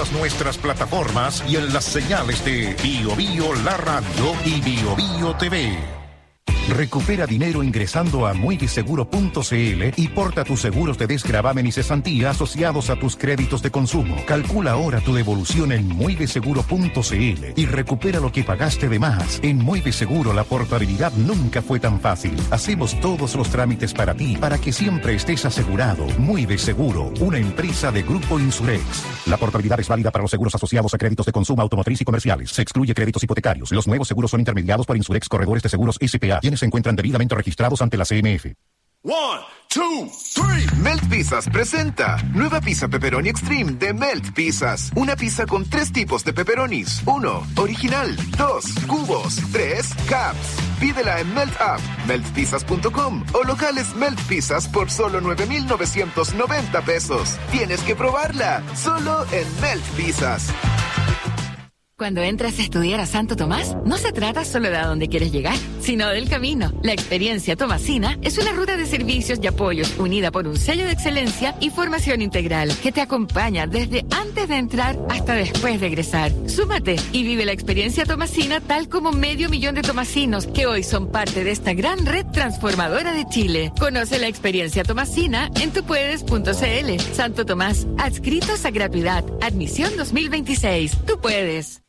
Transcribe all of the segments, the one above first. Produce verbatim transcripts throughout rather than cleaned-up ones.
todas nuestras plataformas y en las señales de Bio Bio La Radio y Bio Bio T V. Recupera dinero ingresando a muiveseguro punto c l y porta tus seguros de desgravamen y cesantía asociados a tus créditos de consumo. Calcula ahora tu devolución en muiveseguro punto c l y recupera lo que pagaste de más. En Muiveseguro la portabilidad nunca fue tan fácil. Hacemos todos los trámites para ti, para que siempre estés asegurado. Muiveseguro, una empresa de Grupo Insurex. La portabilidad es válida para los seguros asociados a créditos de consumo automotriz y comerciales. Se excluye créditos hipotecarios. Los nuevos seguros son intermediados por Insurex Corredores de Seguros S P A, quienes se encuentran debidamente registrados ante la C M F. One, two, three. Melt Pizzas presenta nueva pizza pepperoni extreme de Melt Pizzas. Una pizza con tres tipos de pepperonis. Uno, original. Dos, cubos. Tres, caps. Pídela en Melt App, melt pizzas punto com o locales Melt Pizzas por solo nueve mil novecientos noventa pesos. Tienes que probarla, solo en Melt Pizzas. Cuando entras a estudiar a Santo Tomás, no se trata solo de a dónde quieres llegar, sino del camino. La experiencia tomasina es una ruta de servicios y apoyos unida por un sello de excelencia y formación integral que te acompaña desde antes de entrar hasta después de egresar. Súmate y vive la experiencia tomasina tal como medio millón de tomasinos que hoy son parte de esta gran red transformadora de Chile. Conoce la experiencia tomasina en tupuedes punto c l. Santo Tomás, adscritos a gratuidad. Admisión dos mil veintiséis. Tú puedes.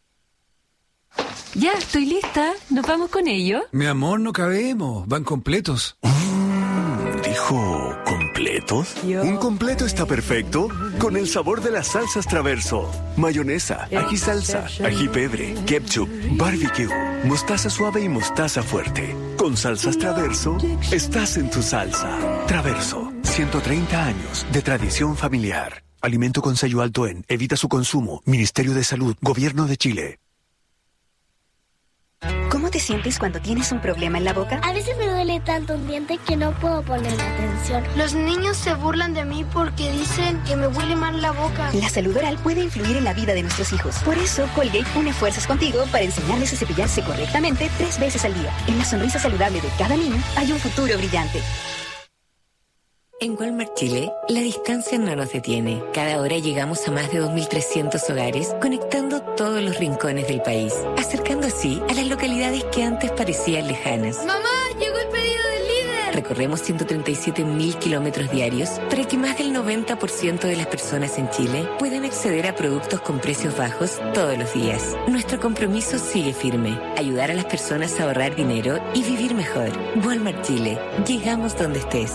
Ya, estoy lista. ¿Nos vamos con ello? Mi amor, no cabemos. Van completos. Mm, ¿Dijo completos? Yo Un completo está perfecto con el sabor de las salsas Traverso. Mayonesa, ají salsa, ají pebre, ketchup, barbecue, mostaza suave y mostaza fuerte. Con salsas Traverso, estás en tu salsa. Traverso, ciento treinta años de tradición familiar. Alimento con sello alto en. Evita su consumo. Ministerio de Salud. Gobierno de Chile. ¿Cómo te sientes cuando tienes un problema en la boca? A veces me duele tanto un diente que no puedo poner atención. Los niños se burlan de mí porque dicen que me huele mal la boca. La salud oral puede influir en la vida de nuestros hijos. Por eso, Colgate une fuerzas contigo para enseñarles a cepillarse correctamente tres veces al día. En la sonrisa saludable de cada niño hay un futuro brillante. En Walmart Chile, la distancia no nos detiene. Cada hora llegamos a más de dos mil trescientos hogares, conectando todos los rincones del país, acercando así a las localidades que antes parecían lejanas. ¡Mamá! ¡Llegó el pedido del líder! Recorremos ciento treinta y siete mil kilómetros diarios para que más del noventa por ciento de las personas en Chile puedan acceder a productos con precios bajos todos los días. Nuestro compromiso sigue firme: ayudar a las personas a ahorrar dinero y vivir mejor. Walmart Chile. Llegamos donde estés.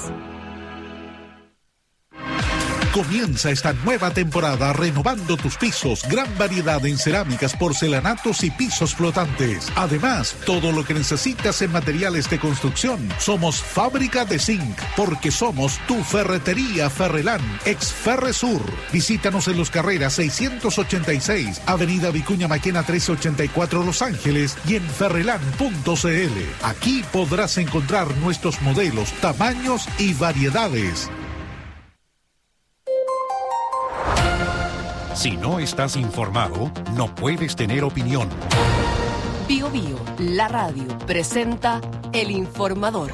Comienza esta nueva temporada renovando tus pisos. Gran variedad en cerámicas, porcelanatos y pisos flotantes. Además, todo lo que necesitas en materiales de construcción. Somos Fábrica de Zinc, porque somos tu ferretería Ferrelán, ex Ferresur. Visítanos en Los Carreras seiscientos ochenta y seis, Avenida Vicuña Maquena trescientos ochenta y cuatro, Los Ángeles, y en ferrelán punto c l. Aquí podrás encontrar nuestros modelos, tamaños y variedades. Si no estás informado, no puedes tener opinión. Bio Bio, la radio, presenta El Informador.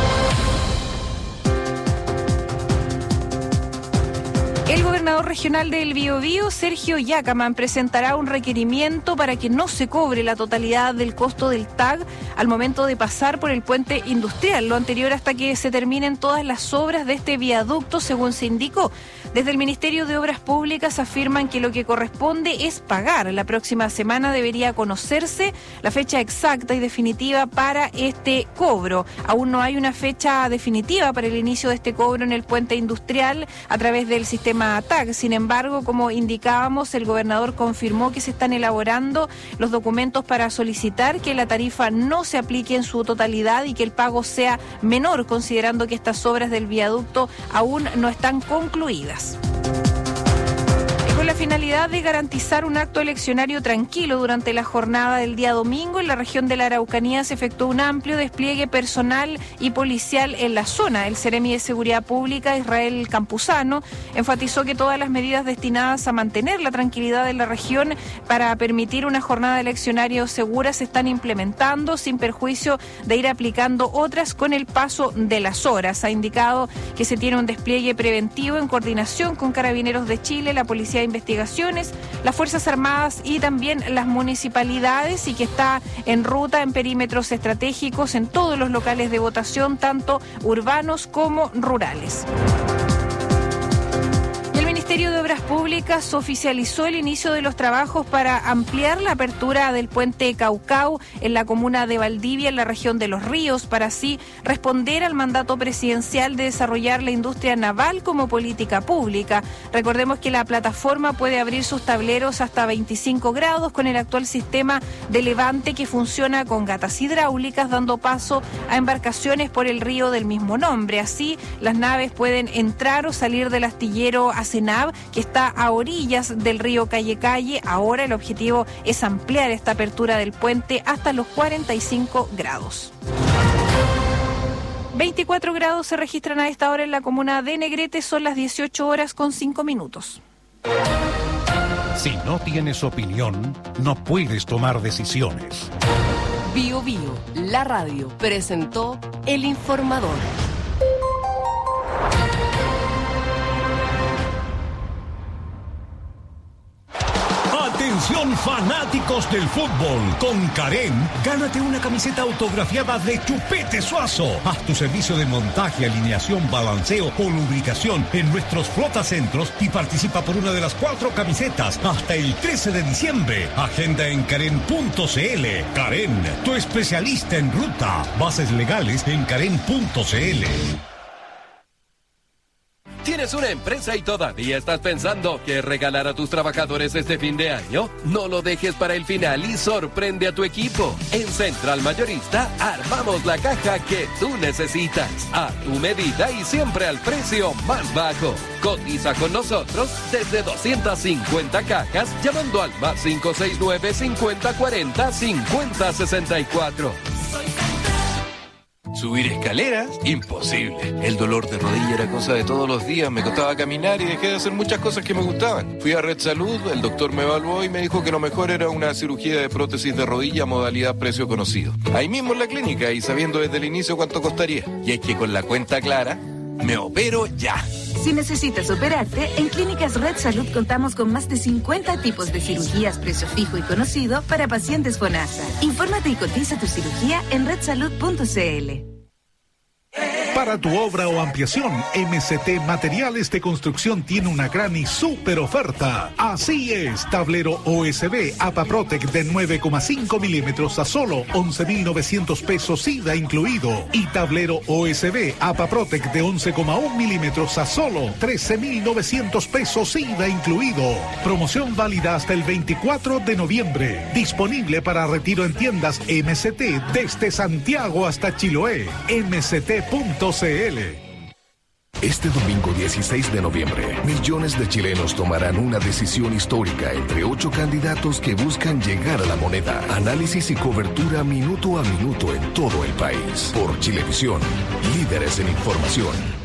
El gobernador regional del Biobío, Sergio Yacaman, presentará un requerimiento para que no se cobre la totalidad del costo del T A G al momento de pasar por el puente industrial, lo anterior hasta que se terminen todas las obras de este viaducto, según se indicó. Desde el Ministerio de Obras Públicas afirman que lo que corresponde es pagar. La próxima semana debería conocerse la fecha exacta y definitiva para este cobro. Aún no hay una fecha definitiva para el inicio de este cobro en el puente industrial a través del sistema T A G. Sin embargo, como indicábamos, el gobernador confirmó que se están elaborando los documentos para solicitar que la tarifa no se aplique en su totalidad y que el pago sea menor, considerando que estas obras del viaducto aún no están concluidas. Con la finalidad de garantizar un acto eleccionario tranquilo durante la jornada del día domingo, en la región de la Araucanía se efectuó un amplio despliegue personal y policial en la zona. El Seremi de Seguridad Pública, Israel Campuzano, enfatizó que todas las medidas destinadas a mantener la tranquilidad en la región para permitir una jornada eleccionaria segura se están implementando, sin perjuicio de ir aplicando otras con el paso de las horas. Ha indicado que se tiene un despliegue preventivo en coordinación con Carabineros de Chile, la Policía de Investigación investigaciones, las Fuerzas Armadas y también las municipalidades, y que está en ruta en perímetros estratégicos en todos los locales de votación, tanto urbanos como rurales. El Ministerio de Obras Públicas oficializó el inicio de los trabajos para ampliar la apertura del puente Caucao en la comuna de Valdivia, en la región de Los Ríos, para así responder al mandato presidencial de desarrollar la industria naval como política pública. Recordemos que la plataforma puede abrir sus tableros hasta veinticinco grados con el actual sistema de levante que funciona con gatas hidráulicas, dando paso a embarcaciones por el río del mismo nombre. Así, las naves pueden entrar o salir del astillero Asenab, que está a orillas del río Calle Calle. Ahora el objetivo es ampliar esta apertura del puente hasta los cuarenta y cinco grados. veinticuatro grados se registran a esta hora en la comuna de Negrete, son las dieciocho horas con cinco minutos. Si no tienes opinión, no puedes tomar decisiones. Bio Bio, la radio, presentó El Informador. Atención fanáticos del fútbol, con Karen, gánate una camiseta autografiada de Chupete Suazo. Haz tu servicio de montaje, alineación, balanceo o lubricación en nuestros flotacentros y participa por una de las cuatro camisetas hasta el trece de diciembre. Agenda en karen punto cl. Karen, tu especialista en ruta. Bases legales en karen punto cl. ¿Tienes una empresa y todavía estás pensando qué regalar a tus trabajadores este fin de año? No lo dejes para el final y sorprende a tu equipo. En Central Mayorista armamos la caja que tú necesitas, a tu medida y siempre al precio más bajo. Cotiza con nosotros desde doscientas cincuenta cajas llamando al más cinco seis nueve, cincuenta cuarenta, cincuenta sesenta y cuatro. Subir escaleras, imposible. El dolor de rodilla era cosa de todos los días. Me costaba caminar y dejé de hacer muchas cosas que me gustaban. Fui a Red Salud, el doctor me evaluó y me dijo que lo mejor era una cirugía de prótesis de rodilla modalidad precio conocido. Ahí mismo en la clínica y sabiendo desde el inicio cuánto costaría. Y es que con la cuenta clara, me opero ya. Si necesitas operarte, en Clínicas Red Salud contamos con más de cincuenta tipos de cirugías precio fijo y conocido para pacientes FONASA. Infórmate y cotiza tu cirugía en red salud punto cl. Para tu obra o ampliación, M C T Materiales de Construcción tiene una gran y súper oferta. Así es, tablero O S B APAPROTEC de nueve coma cinco milímetros a solo once mil novecientos pesos I V A incluido. Y tablero O S B APAPROTEC de once coma uno milímetros a solo trece mil novecientos pesos I V A incluido. Promoción válida hasta el veinticuatro de noviembre. Disponible para retiro en tiendas M C T desde Santiago hasta Chiloé. M C T punto cl. Este domingo dieciséis de noviembre, millones de chilenos tomarán una decisión histórica entre ocho candidatos que buscan llegar a la moneda. Análisis y cobertura minuto a minuto en todo el país. Por Chilevisión, líderes en información.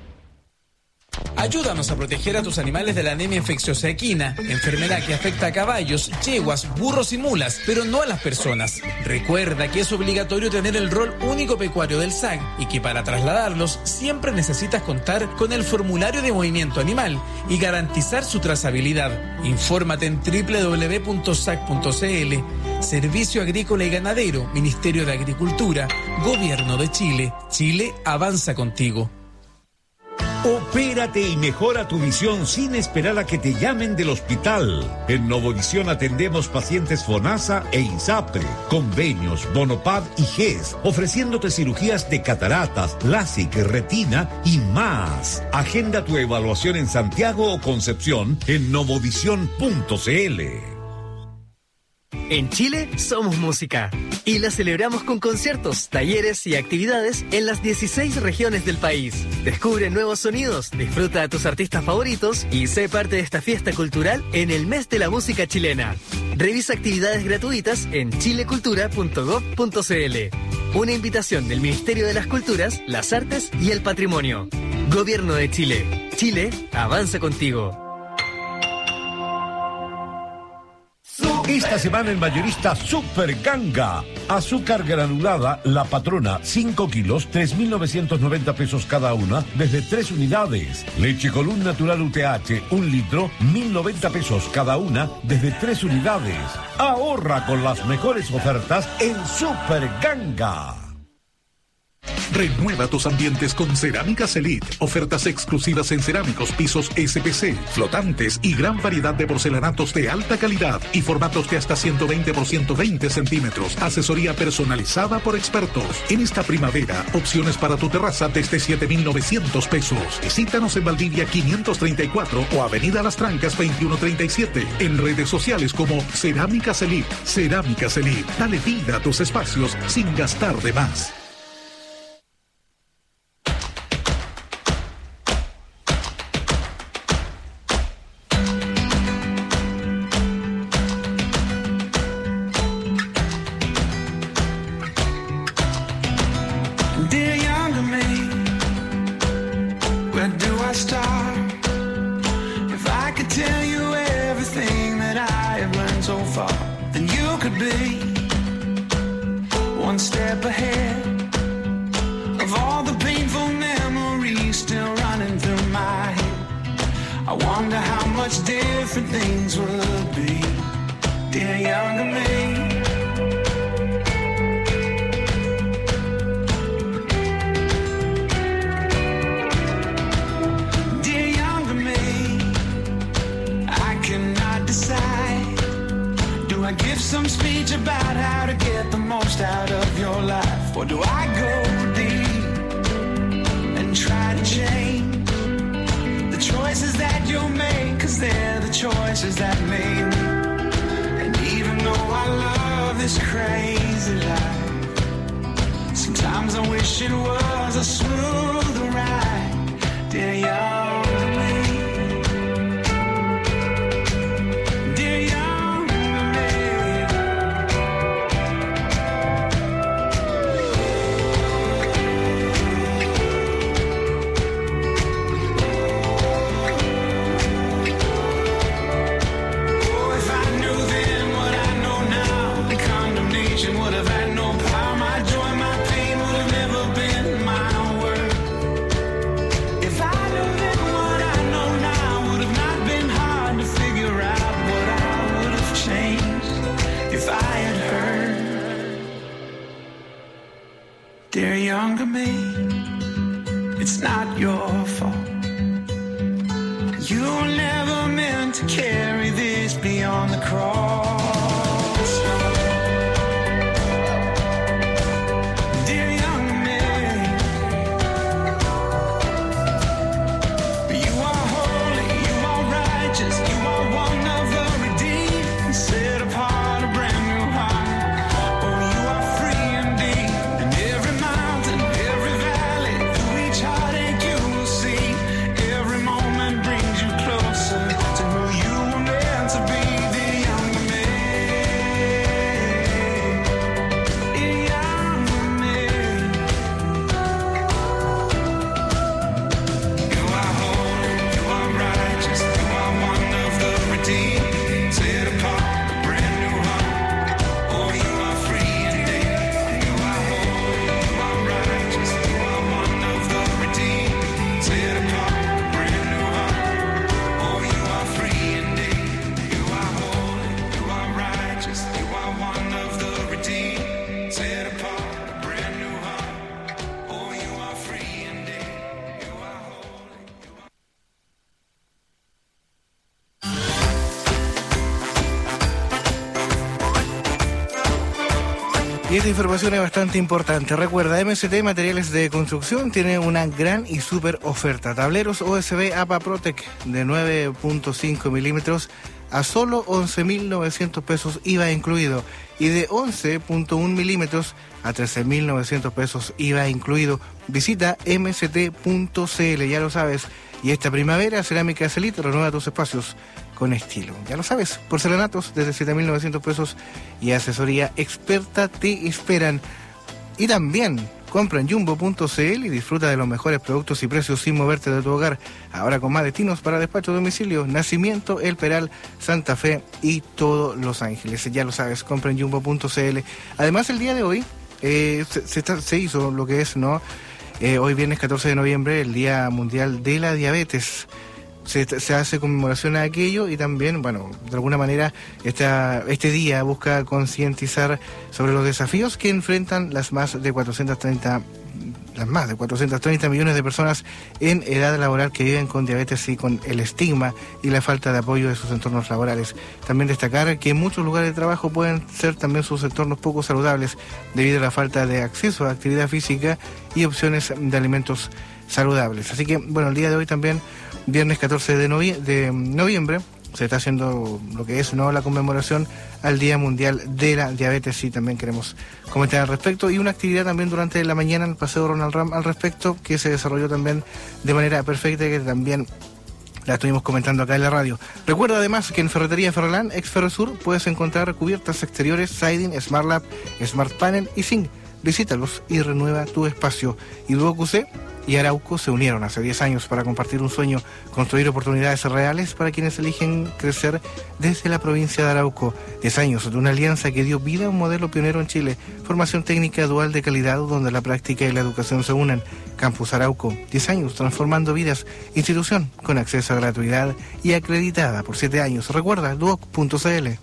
Ayúdanos a proteger a tus animales de la anemia infecciosa equina, enfermedad que afecta a caballos, yeguas, burros y mulas, pero no a las personas. Recuerda que es obligatorio tener el rol único pecuario del S A C y que para trasladarlos siempre necesitas contar con el formulario de movimiento animal y garantizar su trazabilidad. Infórmate en doble u doble u doble u punto sac punto cl. Servicio Agrícola y Ganadero, Ministerio de Agricultura, Gobierno de Chile. Chile avanza contigo. Opérate y mejora tu visión sin esperar a que te llamen del hospital. En Novovisión atendemos pacientes FONASA e INSAPRE, convenios, Bonopad y G E S, ofreciéndote cirugías de cataratas, LASIK, retina y más. Agenda tu evaluación en Santiago o Concepción en novovisión punto cl. En Chile somos música y la celebramos con conciertos, talleres y actividades en las dieciséis regiones del país. Descubre nuevos sonidos, disfruta de tus artistas favoritos y sé parte de esta fiesta cultural en el mes de la música chilena. Revisa actividades gratuitas en chilecultura punto gob punto cl. Una invitación del Ministerio de las Culturas, las Artes y el Patrimonio. Gobierno de Chile. Chile avanza contigo. Esta semana en Mayorista Super Ganga. Azúcar granulada La Patrona, cinco kilos, tres mil novecientos noventa pesos cada una, desde tres unidades. Leche Colún Natural U T H, un litro, mil noventa pesos cada una, desde tres unidades. Ahorra con las mejores ofertas en Super Ganga. Renueva tus ambientes con Cerámicas Elite. Ofertas exclusivas en cerámicos, pisos S P C, flotantes y gran variedad de porcelanatos de alta calidad y formatos de hasta ciento veinte por ciento veinte centímetros. Asesoría personalizada por expertos. En esta primavera, opciones para tu terraza desde siete mil novecientos pesos. Visítanos en Valdivia quinientos treinta y cuatro o Avenida Las Trancas veintiuno treinta y siete. En redes sociales como Cerámicas Elite. Cerámicas Elite. Dale vida a tus espacios sin gastar de más. Y esta información es bastante importante. Recuerda, M S T Materiales de Construcción tiene una gran y súper oferta. Tableros O S B A P A Protec de nueve punto cinco milímetros a solo once mil novecientos pesos I V A incluido. Y de once punto uno milímetros a trece mil novecientos pesos I V A incluido. Visita m s t punto c l, ya lo sabes. Y esta primavera, Cerámicas Elite renueva tus espacios con estilo. Ya lo sabes, porcelanatos desde siete mil novecientos pesos y asesoría experta te esperan. Y también Compra en jumbo punto c l y disfruta de los mejores productos y precios sin moverte de tu hogar. Ahora con más destinos para despacho a domicilio: Nacimiento, El Peral, Santa Fe y todos Los Ángeles. Ya lo sabes, compra en jumbo punto c l. Además, el día de hoy eh, se, se, está, se hizo lo que es, ¿no? Eh, hoy viernes catorce de noviembre, el Día Mundial de la Diabetes. Se, se hace conmemoración a aquello y también, bueno, de alguna manera esta, este día busca concientizar sobre los desafíos que enfrentan las más de cuatrocientos treinta las más de cuatrocientos treinta millones de personas en edad laboral que viven con diabetes y con el estigma y la falta de apoyo de sus entornos laborales. También destacar que en muchos lugares de trabajo pueden ser también sus entornos poco saludables debido a la falta de acceso a actividad física y opciones de alimentos saludables. Así que, bueno, el día de hoy también, viernes catorce de noviembre, se está haciendo lo que es, ¿no?, la conmemoración al Día Mundial de la Diabetes, y también queremos comentar al respecto. Y una actividad también durante la mañana en el Paseo Ronald Ram al respecto, que se desarrolló también de manera perfecta, que también la estuvimos comentando acá en la radio. Recuerda además que en Ferretería Ferrolán, ex Ferrosur, puedes encontrar cubiertas exteriores, siding, Smart Lab, Smart Panel y Zinc. Visítalos y renueva tu espacio. Y Duo Q C y Arauco se unieron hace diez años para compartir un sueño, construir oportunidades reales para quienes eligen crecer desde la provincia de Arauco. diez años de una alianza que dio vida a un modelo pionero en Chile. Formación técnica dual de calidad donde la práctica y la educación se unen. Campus Arauco, diez años transformando vidas. Institución con acceso a gratuidad y acreditada por siete años. Recuerda, duoc punto c l.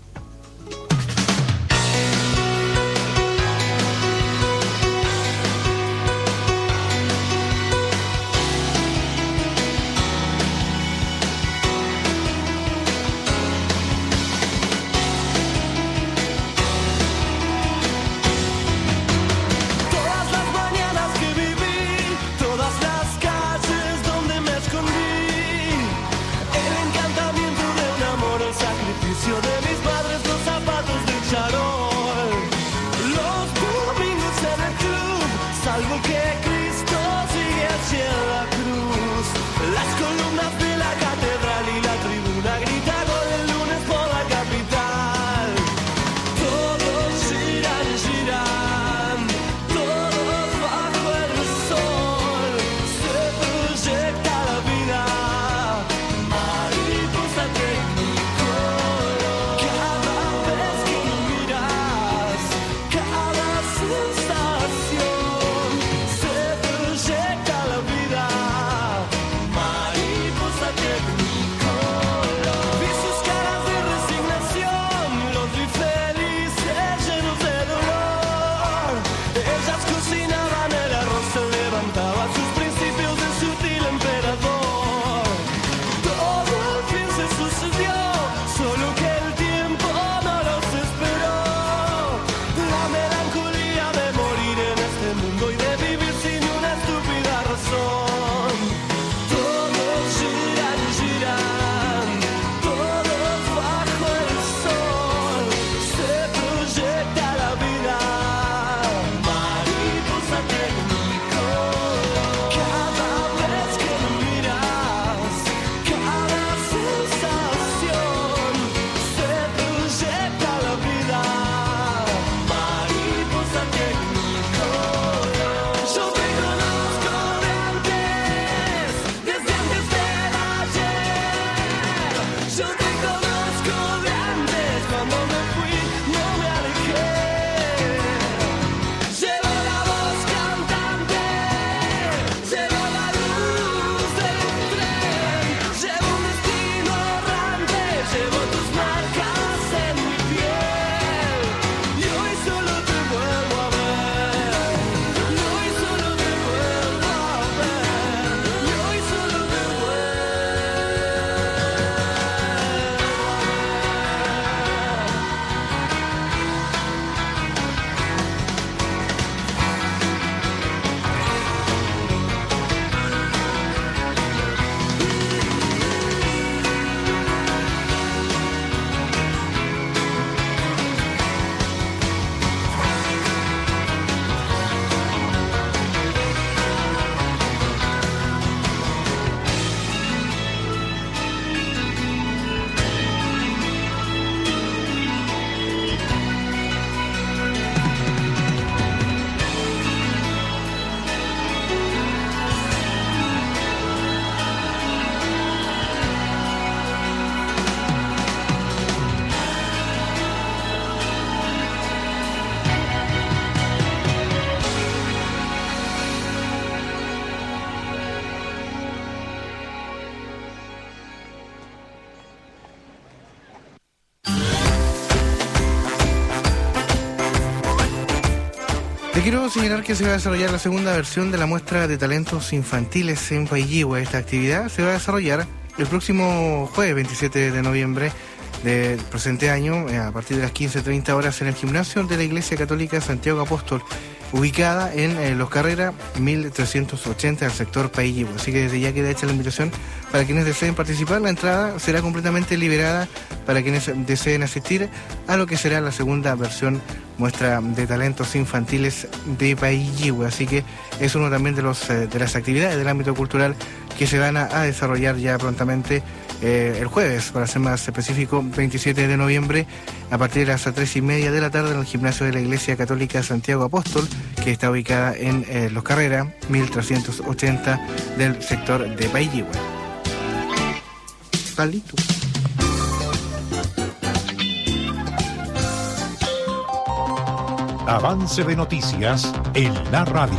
Te quiero señalar que se va a desarrollar la segunda versión de la muestra de talentos infantiles en Paillihue. Esta actividad se va a desarrollar el próximo jueves veintisiete de noviembre del presente año, a partir de las quince treinta horas en el gimnasio de la Iglesia Católica Santiago Apóstol, ubicada en eh, Los Carreras mil trescientos ochenta del sector Paillihue. Así que desde ya queda hecha la invitación para quienes deseen participar. La entrada será completamente liberada para quienes deseen asistir a lo que será la segunda versión muestra de talentos infantiles de Paillihue. Así que es uno también de los eh, de las actividades del ámbito cultural que se van a, a desarrollar ya prontamente eh, el jueves, para ser más específico, veintisiete de noviembre, a partir de las tres y media de la tarde en el gimnasio de la Iglesia Católica Santiago Apóstol, que está ubicada en eh, Los Carreras mil trescientos ochenta del sector de Paillihue. Salito. Avance de noticias en la radio.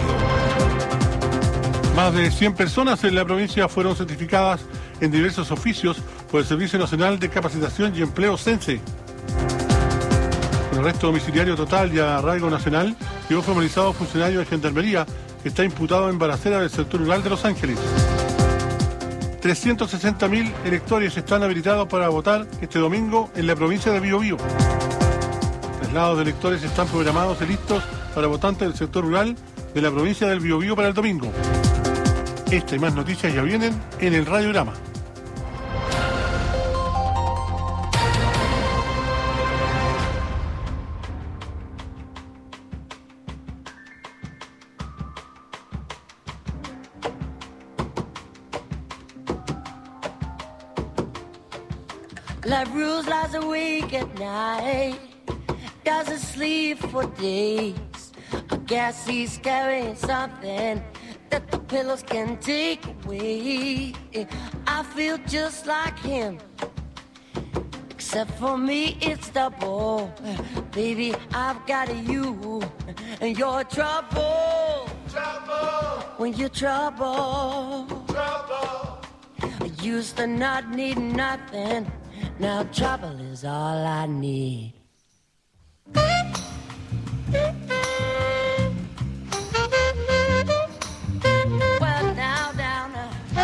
Más de cien personas en la provincia fueron certificadas en diversos oficios por el Servicio Nacional de Capacitación y Empleo CENSE. Con arresto domiciliario total y arraigo nacional, quedó formalizado funcionario de Gendarmería que está imputado en balacera del sector rural de Los Ángeles. trescientos sesenta mil electores están habilitados para votar este domingo en la provincia de Biobío. Traslados de electores están programados y listos para votantes del sector rural de la provincia del Biobío para el domingo. Esta y más noticias ya vienen en el Radiograma. Like Bruce lies awake at night, doesn't sleep for days. I guess he's carrying something that the pillows can take away. I feel just like him, except for me it's double. Baby, I've got you, and you're trouble. Trouble. When you're trouble. Trouble. I used to not need nothing. Now trouble is all I need. Well, now, down,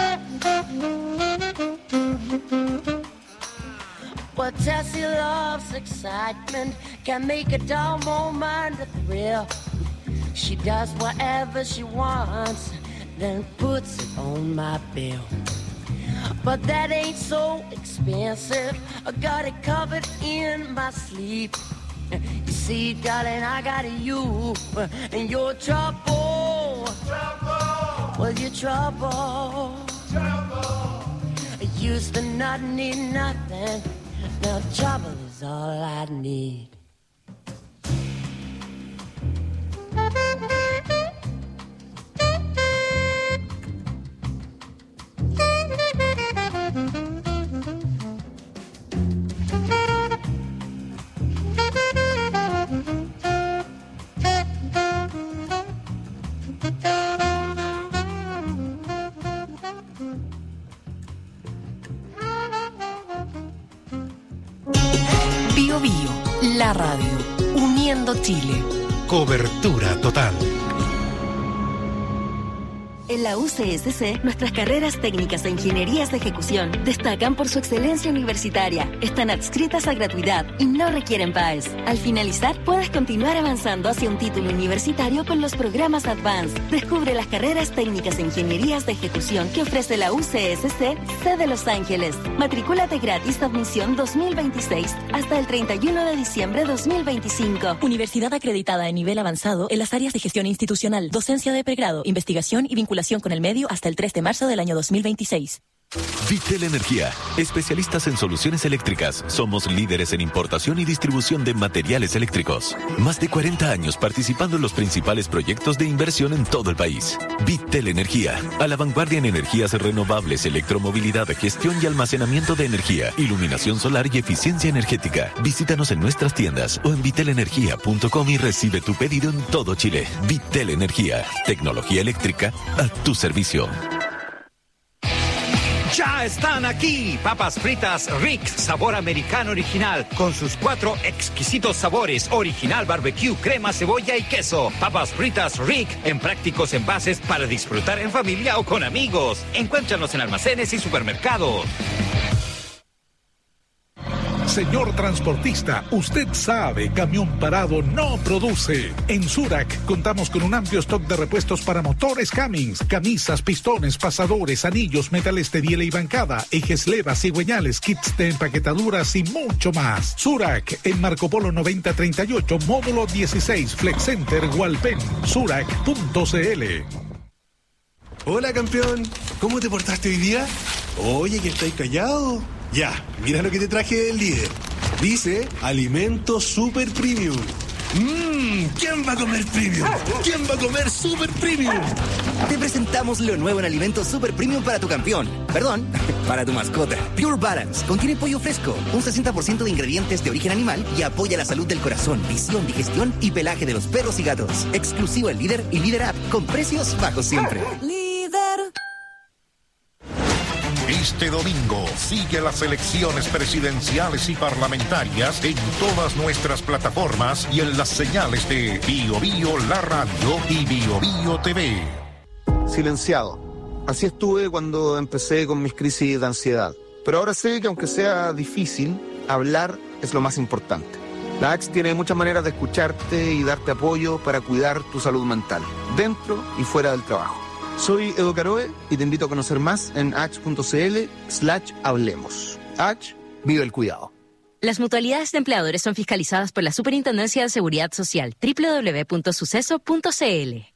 well, Tessie loves excitement, can make a dull moment a thrill. She does whatever she wants, then puts it on my bill. But that ain't so expensive, I got it covered in my sleep. You see, darling, I got you, and you're trouble. Trouble. Well, you're trouble. Trouble. I used to not need nothing, now trouble is all I need. Bio Bio, la radio, uniendo Chile. Cobertura total. En la U C S C, nuestras carreras técnicas e ingenierías de ejecución destacan por su excelencia universitaria, están adscritas a gratuidad y no requieren P A E S. Al finalizar, puedes continuar avanzando hacia un título universitario con los programas Advanced. Descubre las carreras técnicas e ingenierías de ejecución que ofrece la U C S C, C de Los Ángeles. Matricúlate gratis de admisión dos mil veintiséis hasta el treinta y uno de diciembre de dos mil veinticinco. Universidad acreditada en nivel avanzado en las áreas de gestión institucional, docencia de pregrado, investigación y vinculación con el medio hasta el tres de marzo del año dos mil veintiséis. Vitel Energía, especialistas en soluciones eléctricas. Somos líderes en importación y distribución de materiales eléctricos. Más de cuarenta años participando en los principales proyectos de inversión en todo el país. Vitel Energía, a la vanguardia en energías renovables, electromovilidad, gestión y almacenamiento de energía, iluminación solar y eficiencia energética. Visítanos en nuestras tiendas o en vitel energía punto com y recibe tu pedido en todo Chile. Vitel Energía, tecnología eléctrica a tu servicio. Ya están aquí, papas fritas Rick, sabor americano original, con sus cuatro exquisitos sabores, original barbecue, crema, cebolla y queso. Papas fritas Rick, en prácticos envases para disfrutar en familia o con amigos. Encuéntranos en almacenes y supermercados. Señor transportista, usted sabe, camión parado no produce. En Surac contamos con un amplio stock de repuestos para motores Cummins, camisas, pistones, pasadores, anillos, metales de biela y bancada, ejes levas, cigüeñales, kits de empaquetaduras y mucho más. Surac, en Marco Polo noventa treinta y ocho, módulo dieciséis, Flex Center, Hualpén, surac punto cl. Hola, campeón. ¿Cómo te portaste hoy día? Oye, que estáis callado. Ya, mira lo que te traje del líder. Dice Alimento Super Premium. Mmm, ¿quién va a comer premium? ¿Quién va a comer super premium? Te presentamos lo nuevo en Alimento Super Premium para tu campeón. Perdón, para tu mascota. Pure Balance. Contiene pollo fresco, un sesenta por ciento de ingredientes de origen animal y apoya la salud del corazón, visión, digestión y pelaje de los perros y gatos. Exclusivo al Líder y Líder App, con precios bajos siempre. Líder. Este domingo sigue las elecciones presidenciales y parlamentarias en todas nuestras plataformas y en las señales de Bio Bio La Radio y Bio Bio T V. Silenciado. Así estuve cuando empecé con mis crisis de ansiedad. Pero ahora sé que aunque sea difícil, hablar es lo más importante. La A X tiene muchas maneras de escucharte y darte apoyo para cuidar tu salud mental, dentro y fuera del trabajo. Soy Edo Caroe y te invito a conocer más en ax.cl slash hablemos. A X, vive el cuidado. Las mutualidades de empleadores son fiscalizadas por la Superintendencia de Seguridad Social, doble u doble u doble u punto suceso punto c l.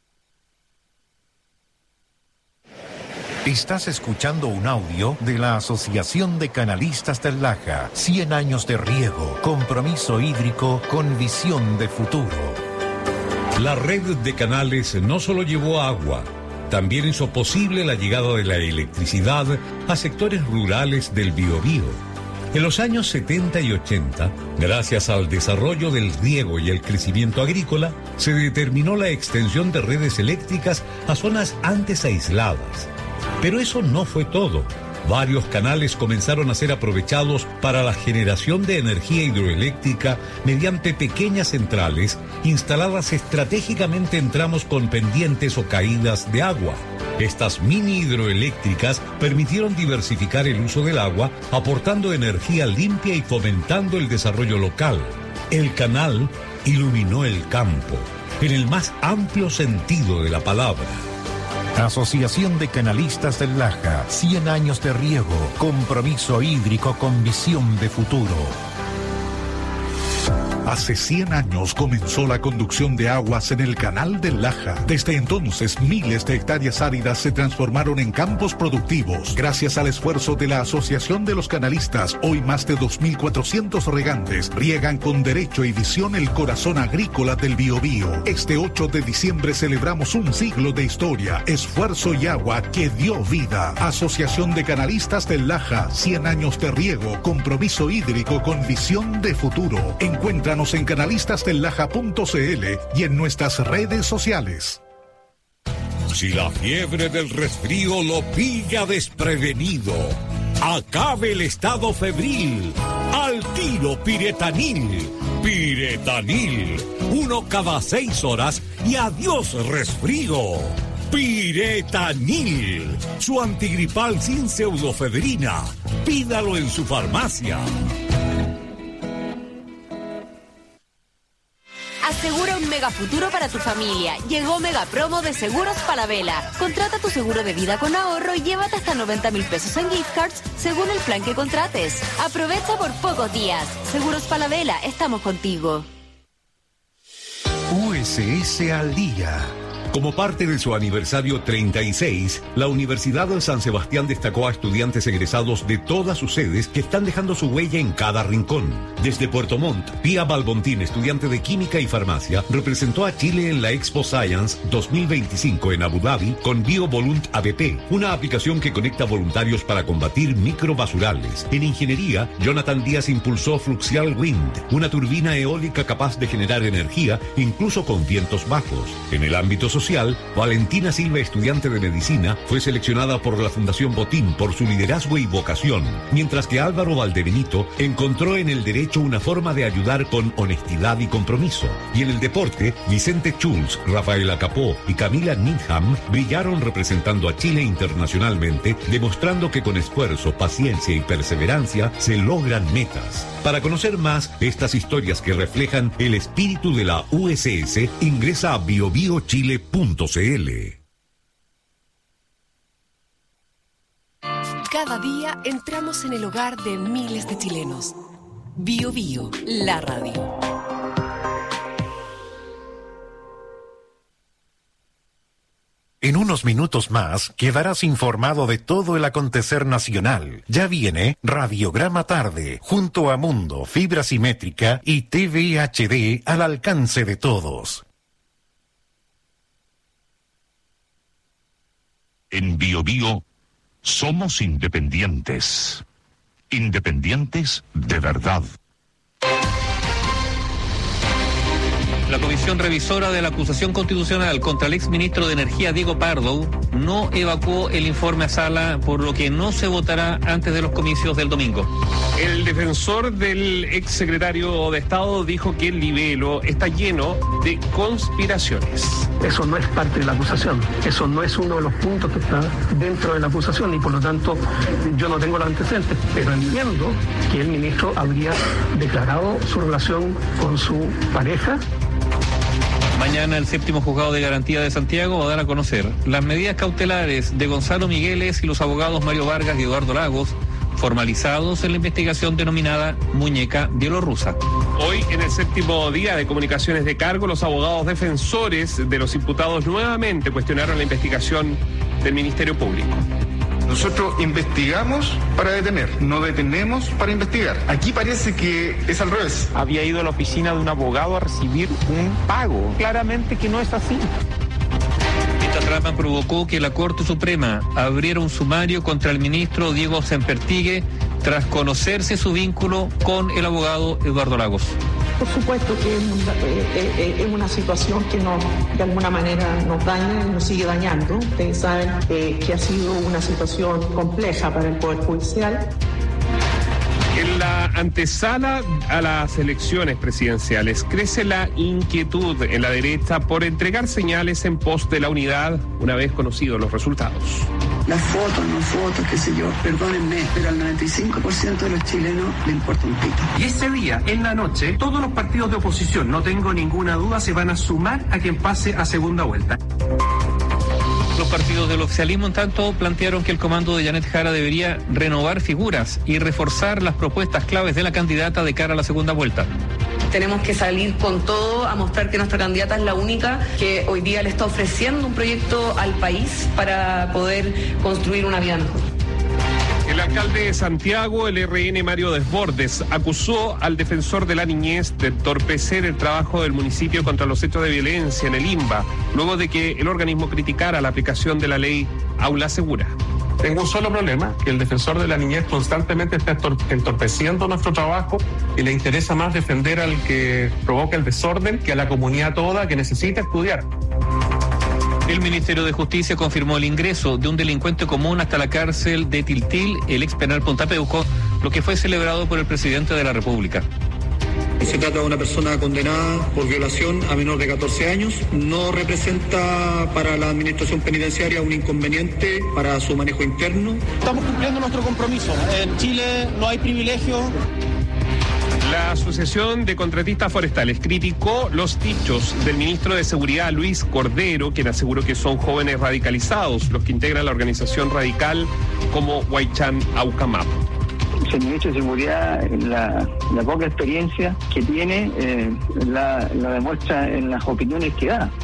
Estás escuchando un audio de la Asociación de Canalistas del Laja. cien años de riego, compromiso hídrico con visión de futuro. La red de canales no solo llevó agua, también hizo posible la llegada de la electricidad a sectores rurales del Biobío. En los años setenta y ochenta, gracias al desarrollo del riego y el crecimiento agrícola, se determinó la extensión de redes eléctricas a zonas antes aisladas. Pero eso no fue todo. Varios canales comenzaron a ser aprovechados para la generación de energía hidroeléctrica mediante pequeñas centrales instaladas estratégicamente en tramos con pendientes o caídas de agua. Estas mini hidroeléctricas permitieron diversificar el uso del agua, aportando energía limpia y fomentando el desarrollo local. El canal iluminó el campo, en el más amplio sentido de la palabra. Asociación de Canalistas del Laja, cien años de riego, compromiso hídrico con visión de futuro. Hace cien años comenzó la conducción de aguas en el Canal del Laja. Desde entonces, miles de hectáreas áridas se transformaron en campos productivos. Gracias al esfuerzo de la Asociación de los Canalistas, hoy más de dos mil cuatrocientos regantes riegan con derecho y visión el corazón agrícola del Biobío. Este ocho de diciembre celebramos un siglo de historia, esfuerzo y agua que dio vida. Asociación de Canalistas del Laja, cien años de riego, compromiso hídrico con visión de futuro. Encuentra en canalistas del laja punto c l y en nuestras redes sociales. Si la fiebre del resfrío lo pilla desprevenido, acabe el estado febril. Al tiro Piretanil. Piretanil. Uno cada seis horas y adiós resfrío. Piretanil. Su antigripal sin pseudofebrina. Pídalo en su farmacia. Asegura un mega futuro para tu familia. Llegó Mega Promo de Seguros Falabella. Contrata tu seguro de vida con ahorro y llévate hasta noventa mil pesos en gift cards según el plan que contrates. Aprovecha por pocos días. Seguros Falabella, estamos contigo. U S S al día. Como parte de su aniversario treinta y seis, la Universidad de San Sebastián destacó a estudiantes egresados de todas sus sedes que están dejando su huella en cada rincón. Desde Puerto Montt, Pía Balbontín, estudiante de Química y Farmacia, representó a Chile en la Expo Science dos mil veinticinco en Abu Dhabi con BioVolunt A B P, una aplicación que conecta voluntarios para combatir microbasurales. En Ingeniería, Jonathan Díaz impulsó Fluxial Wind, una turbina eólica capaz de generar energía incluso con vientos bajos. En el ámbito social, social, Valentina Silva, estudiante de medicina, fue seleccionada por la Fundación Botín por su liderazgo y vocación, mientras que Álvaro Valdebenito encontró en el derecho una forma de ayudar con honestidad y compromiso. Y en el deporte, Vicente Schulz, Rafaela Capó y Camila Needham brillaron representando a Chile internacionalmente, demostrando que con esfuerzo, paciencia y perseverancia se logran metas. Para conocer más estas historias que reflejan el espíritu de la U S S, ingresa a bio bio chile punto c l. Cada día entramos en el hogar de miles de chilenos. Bio Bio, la radio. En unos minutos más quedarás informado de todo el acontecer nacional. Ya viene Radiograma Tarde, junto a Mundo, Fibra Simétrica y T V H D al alcance de todos. En Bio Bio somos independientes. Independientes de verdad. La Comisión Revisora de la Acusación Constitucional contra el exministro de Energía, Diego Pardo, no evacuó el informe a sala, por lo que no se votará antes de los comicios del domingo. El defensor del exsecretario de Estado dijo que el libelo está lleno de conspiraciones. Eso no es parte de la acusación, eso no es uno de los puntos que está dentro de la acusación y por lo tanto yo no tengo los antecedentes, pero entiendo que el ministro habría declarado su relación con su pareja. Mañana el séptimo juzgado de garantía de Santiago va a dar a conocer las medidas cautelares de Gonzalo Migueles y los abogados Mario Vargas y Eduardo Lagos, formalizados en la investigación denominada Muñeca Bielorrusa. Hoy, en el séptimo día de comunicaciones de cargo, los abogados defensores de los imputados nuevamente cuestionaron la investigación del Ministerio Público. Nosotros investigamos para detener, no detenemos para investigar. Aquí parece que es al revés. Había ido a la oficina de un abogado a recibir un pago. Claramente que no es así. Esta trama provocó que la Corte Suprema abriera un sumario contra el ministro Diego Sempertigue tras conocerse su vínculo con el abogado Eduardo Lagos. Por supuesto que es una, eh, es una situación que nos, de alguna manera nos daña y nos sigue dañando. Ustedes saben eh, que ha sido una situación compleja para el Poder Judicial. En la antesala a las elecciones presidenciales crece la inquietud en la derecha por entregar señales en pos de la unidad una vez conocidos los resultados. Las fotos, no fotos, qué sé yo, perdónenme, pero al noventa y cinco por ciento de los chilenos le importa un pito. Y ese día, en la noche, todos los partidos de oposición, no tengo ninguna duda, se van a sumar a quien pase a segunda vuelta. Los partidos del oficialismo, en tanto, plantearon que el comando de Janet Jara debería renovar figuras y reforzar las propuestas claves de la candidata de cara a la segunda vuelta. Tenemos que salir con todo a mostrar que nuestra candidata es la única que hoy día le está ofreciendo un proyecto al país para poder construir una vida mejor. El alcalde de Santiago, el R N Mario Desbordes, acusó al defensor de la niñez de entorpecer el trabajo del municipio contra los hechos de violencia en el I M B A, luego de que el organismo criticara la aplicación de la ley Aula Segura. Tengo un solo problema, que el defensor de la niñez constantemente está entorpeciendo nuestro trabajo y le interesa más defender al que provoca el desorden que a la comunidad toda que necesita estudiar. El Ministerio de Justicia confirmó el ingreso de un delincuente común hasta la cárcel de Tiltil, el ex penal Punta Peuco, lo que fue celebrado por el presidente de la República. Se trata de una persona condenada por violación a menor de catorce años. No representa para la administración penitenciaria un inconveniente para su manejo interno. Estamos cumpliendo nuestro compromiso. En Chile no hay privilegio. La Asociación de Contratistas Forestales criticó los dichos del ministro de Seguridad, Luis Cordero, quien aseguró que son jóvenes radicalizados los que integran la organización radical como Huaychán Aucamap. El ministro de Seguridad, la, la poca experiencia que tiene, eh, la, la demuestra en las opiniones que da.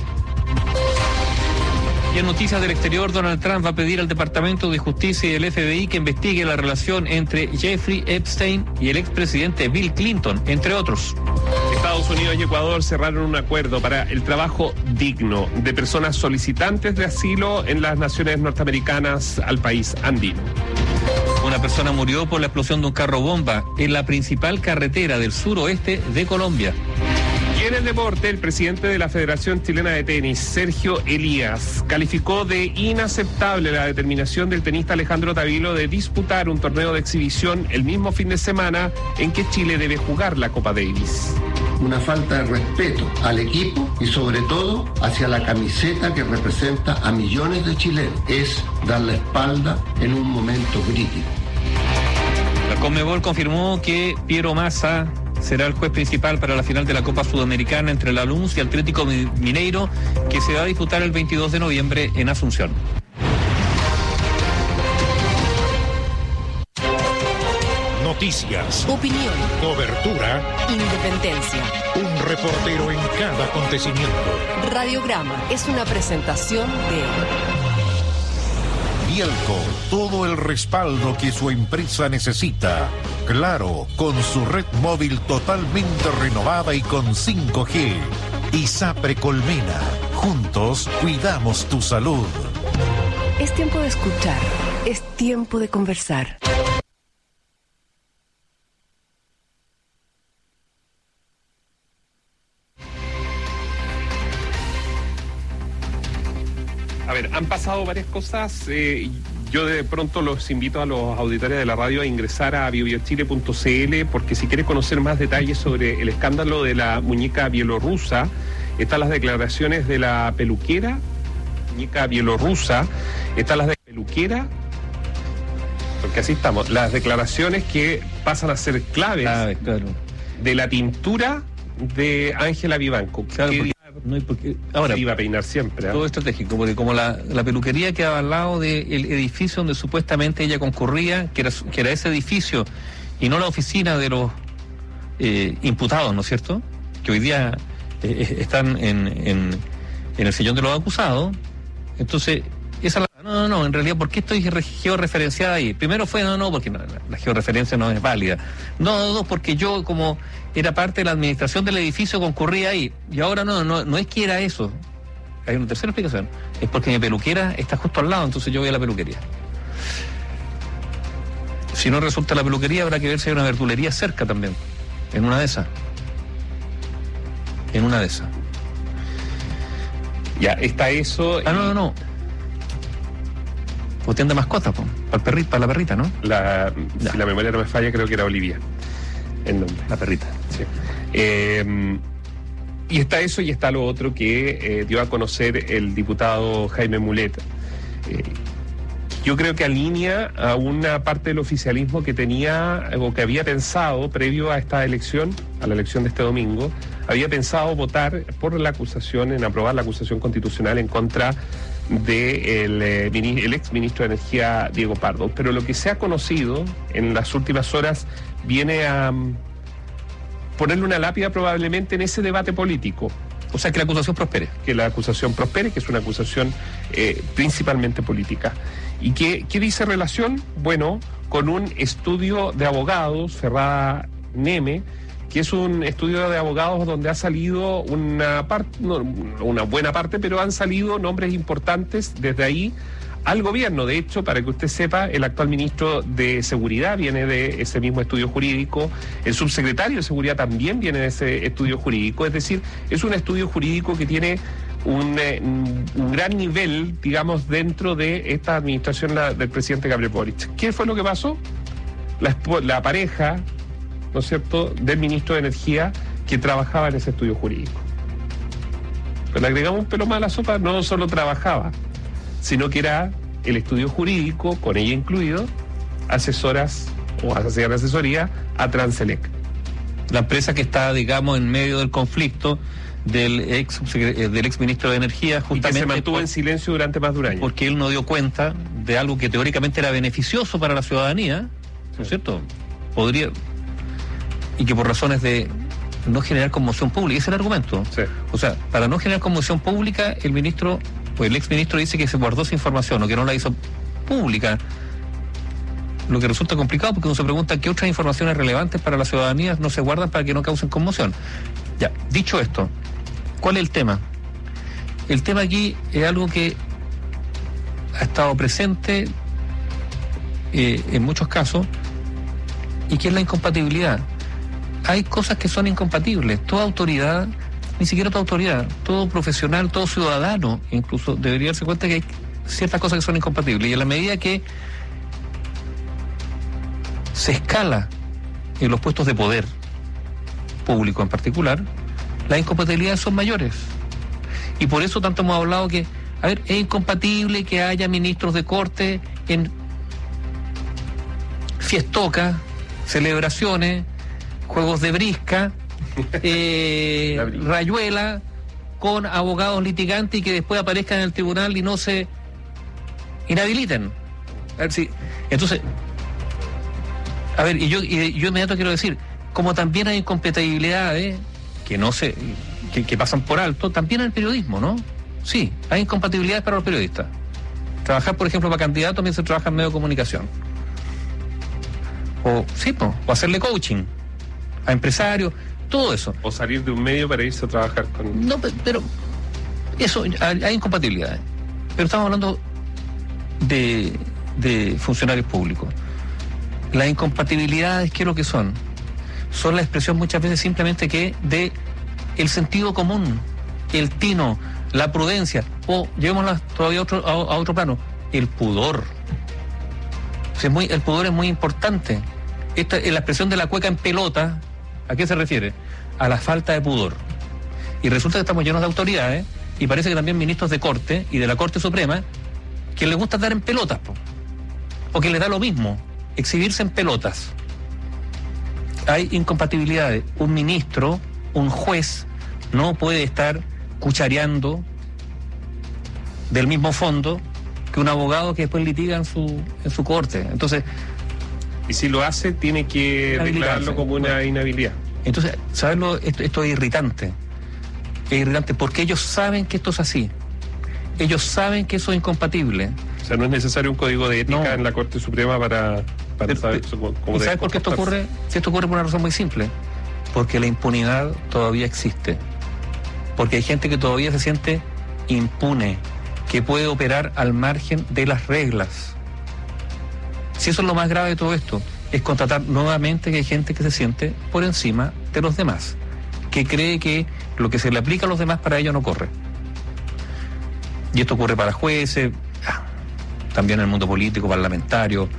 Y en noticias del exterior, Donald Trump va a pedir al Departamento de Justicia y el F B I que investigue la relación entre Jeffrey Epstein y el expresidente Bill Clinton, entre otros. Estados Unidos y Ecuador cerraron un acuerdo para el trabajo digno de personas solicitantes de asilo en las naciones norteamericanas al país andino. Una persona murió por la explosión de un carro bomba en la principal carretera del suroeste de Colombia. Y en el deporte, el presidente de la Federación Chilena de Tenis, Sergio Elías, calificó de inaceptable la determinación del tenista Alejandro Tavilo de disputar un torneo de exhibición el mismo fin de semana en que Chile debe jugar la Copa Davis. Una falta de respeto al equipo y sobre todo hacia la camiseta que representa a millones de chilenos. Es dar la espalda en un momento crítico. La Conmebol confirmó que Piero Massa será el juez principal para la final de la Copa Sudamericana entre la Lanús y Atlético Mineiro, que se va a disputar el veintidós de noviembre en Asunción. Noticias, opinión, cobertura, independencia. Un reportero en cada acontecimiento. Radiograma es una presentación de Bielco, todo el respaldo que su empresa necesita. Claro, con su red móvil totalmente renovada y con cinco G. ISAPRE Colmena, juntos cuidamos tu salud. Es tiempo de escuchar, es tiempo de conversar. A ver, han pasado varias cosas. Eh, yo de pronto los invito a los auditores de la radio a ingresar a bio bio chile punto c l, porque si quieres conocer más detalles sobre el escándalo de la muñeca bielorrusa, están las declaraciones de la peluquera, muñeca bielorrusa, están las de peluquera, porque así estamos, las declaraciones que pasan a ser claves, clave, claro, de la tintura de Ángela Vivanco. Claro, porque, no hay porque, ahora, se iba a peinar siempre. ¿eh? Todo estratégico, porque como la, la peluquería quedaba al lado del edificio donde supuestamente ella concurría, que era, que era ese edificio y no la oficina de los eh, imputados, ¿no es cierto? Que hoy día eh, están en, en, en el sillón de los acusados. Entonces, esa la, no, no, no, en realidad, ¿por qué estoy georreferenciada ahí? Primero fue, no, no, porque no, la georreferencia no es válida. No, no, no, porque yo como era parte de la administración del edificio concurría ahí. Y ahora no, no, no es que era eso. Hay una tercera explicación. Es porque mi peluquera está justo al lado, entonces yo voy a la peluquería. Si no resulta la peluquería, habrá que ver si hay una verdulería cerca también. En una de esas. En una de esas. Ya, está eso. Ah, no, no, no. O tienda mascotas, pues, para el perrito, para la perrita, ¿no? La, si la memoria no me falla, creo que era Olivia. El nombre. La perrita. Sí. Eh, y está eso y está lo otro que eh, dio a conocer el diputado Jaime Mulet. Eh, yo creo que alinea a una parte del oficialismo que tenía o que había pensado previo a esta elección, a la elección de este domingo, había pensado votar por la acusación, en aprobar la acusación constitucional en contra del de el ex ministro de Energía, Diego Pardo. Pero lo que se ha conocido en las últimas horas viene a um, ponerle una lápida probablemente en ese debate político. O sea, que la acusación prospere. Que la acusación prospere, que es una acusación eh, principalmente política. ¿Y qué, qué dice relación? Bueno, con un estudio de abogados, Ferrada Neme, que es un estudio de abogados donde ha salido una parte, no, una buena parte, pero han salido nombres importantes desde ahí al gobierno. De hecho, para que usted sepa, el actual ministro de Seguridad viene de ese mismo estudio jurídico, el subsecretario de Seguridad también viene de ese estudio jurídico, es decir, es un estudio jurídico que tiene un, eh, un gran nivel, digamos, dentro de esta administración la, del presidente Gabriel Boric. ¿Qué fue lo que pasó? La, la pareja, ¿no es cierto?, del ministro de Energía que trabajaba en ese estudio jurídico. Pero le agregamos un pelo más a la sopa, no solo trabajaba, sino que era el estudio jurídico, con ella incluido, asesoras o hacían asesoría a Transelec. La empresa que está, digamos, en medio del conflicto del ex del ex ministro de Energía, justamente. Y que se mantuvo por, en silencio durante más de un año. Porque él no dio cuenta de algo que teóricamente era beneficioso para la ciudadanía, ¿no es cierto? Podría... Y que por razones de no generar conmoción pública, ese es el argumento. Sí. O sea, para no generar conmoción pública, el ministro, pues el ex ministro dice que se guardó esa información o que no la hizo pública. Lo que resulta complicado porque uno se pregunta qué otras informaciones relevantes para la ciudadanía no se guardan para que no causen conmoción. Ya, dicho esto, ¿cuál es el tema? El tema aquí es algo que ha estado presente eh, en muchos casos y que es la incompatibilidad. Hay cosas que son incompatibles. Toda autoridad ni siquiera toda autoridad, todo profesional, todo ciudadano, incluso debería darse cuenta que hay ciertas cosas que son incompatibles. Y en la medida que se escala en los puestos de poder público en particular, las incompatibilidades son mayores. Y por eso tanto hemos hablado que, a ver, es incompatible que haya ministros de corte en fiestocas, celebraciones, juegos de brisca, eh, rayuela, con abogados litigantes y que después aparezcan en el tribunal y no se inhabiliten. A ver si, entonces, a ver, y yo, y yo inmediato quiero decir, como también hay incompatibilidades que no se, que, que pasan por alto, también en el periodismo, ¿no? Sí, hay incompatibilidades para los periodistas. Trabajar, por ejemplo, para candidatos también se trabaja en medio de comunicación. O, sí, po, o hacerle coaching a empresarios, todo eso. O salir de un medio para irse a trabajar con... No, pero eso, hay, hay incompatibilidades. Pero estamos hablando de, de funcionarios públicos. Las incompatibilidades, ¿qué es lo que son? Son la expresión muchas veces simplemente que de el sentido común, el tino, la prudencia, o llevémosla todavía a otro, a, a otro plano, el pudor. O sea, es muy, el pudor es muy importante. Esta es la expresión de la cueca en pelota. ¿A qué se refiere? A la falta de pudor. Y resulta que estamos llenos de autoridades, y parece que también ministros de Corte y de la Corte Suprema, que les gusta andar en pelotas, po, o que les da lo mismo, exhibirse en pelotas. Hay incompatibilidades. Un ministro, un juez, no puede estar cuchareando del mismo fondo que un abogado que después litiga en su, en su corte. Entonces, y si lo hace, tiene que declararlo como una bueno, inhabilidad. Entonces, ¿sabes? Esto, esto es irritante. Es irritante porque ellos saben que esto es así. Ellos saben que eso es incompatible. O sea, no es necesario un código de ética no. en la Corte Suprema para, para pero, saber eso, cómo ¿Y sabes por qué esto ocurre? Si esto ocurre por una razón muy simple. Porque la impunidad todavía existe. Porque hay gente que todavía se siente impune, que puede operar al margen de las reglas. Si eso es lo más grave de todo esto, es constatar nuevamente que hay gente que se siente por encima de los demás, que cree que lo que se le aplica a los demás para ellos no corre. Y esto ocurre para jueces, también en el mundo político, parlamentario.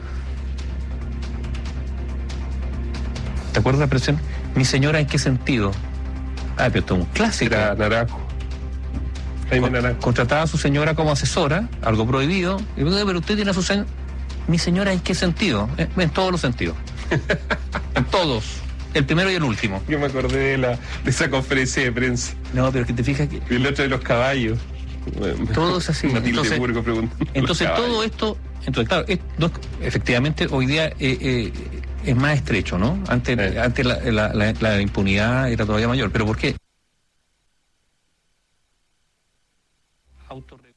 ¿Te acuerdas de la expresión? Mi señora, ¿en qué sentido? Ah, pero esto es un clásico. Era Naranjo. Con, Naranjo. Contrataba a su señora como asesora, algo prohibido. Y me dijo, pero usted tiene a su señora. Mi señora, ¿en qué sentido? Eh, en todos los sentidos. En todos. El primero y el último. Yo me acordé de, la, de esa conferencia de prensa. No, pero que te fijas que... Y el otro de los caballos. Todo es así. Matilde Burgo preguntó. Entonces, todo esto... Entonces, claro, es, no, efectivamente, hoy día eh, eh, es más estrecho, ¿no? Antes, eh. antes la, la, la, la impunidad era todavía mayor. ¿Pero por qué? Autorregulación.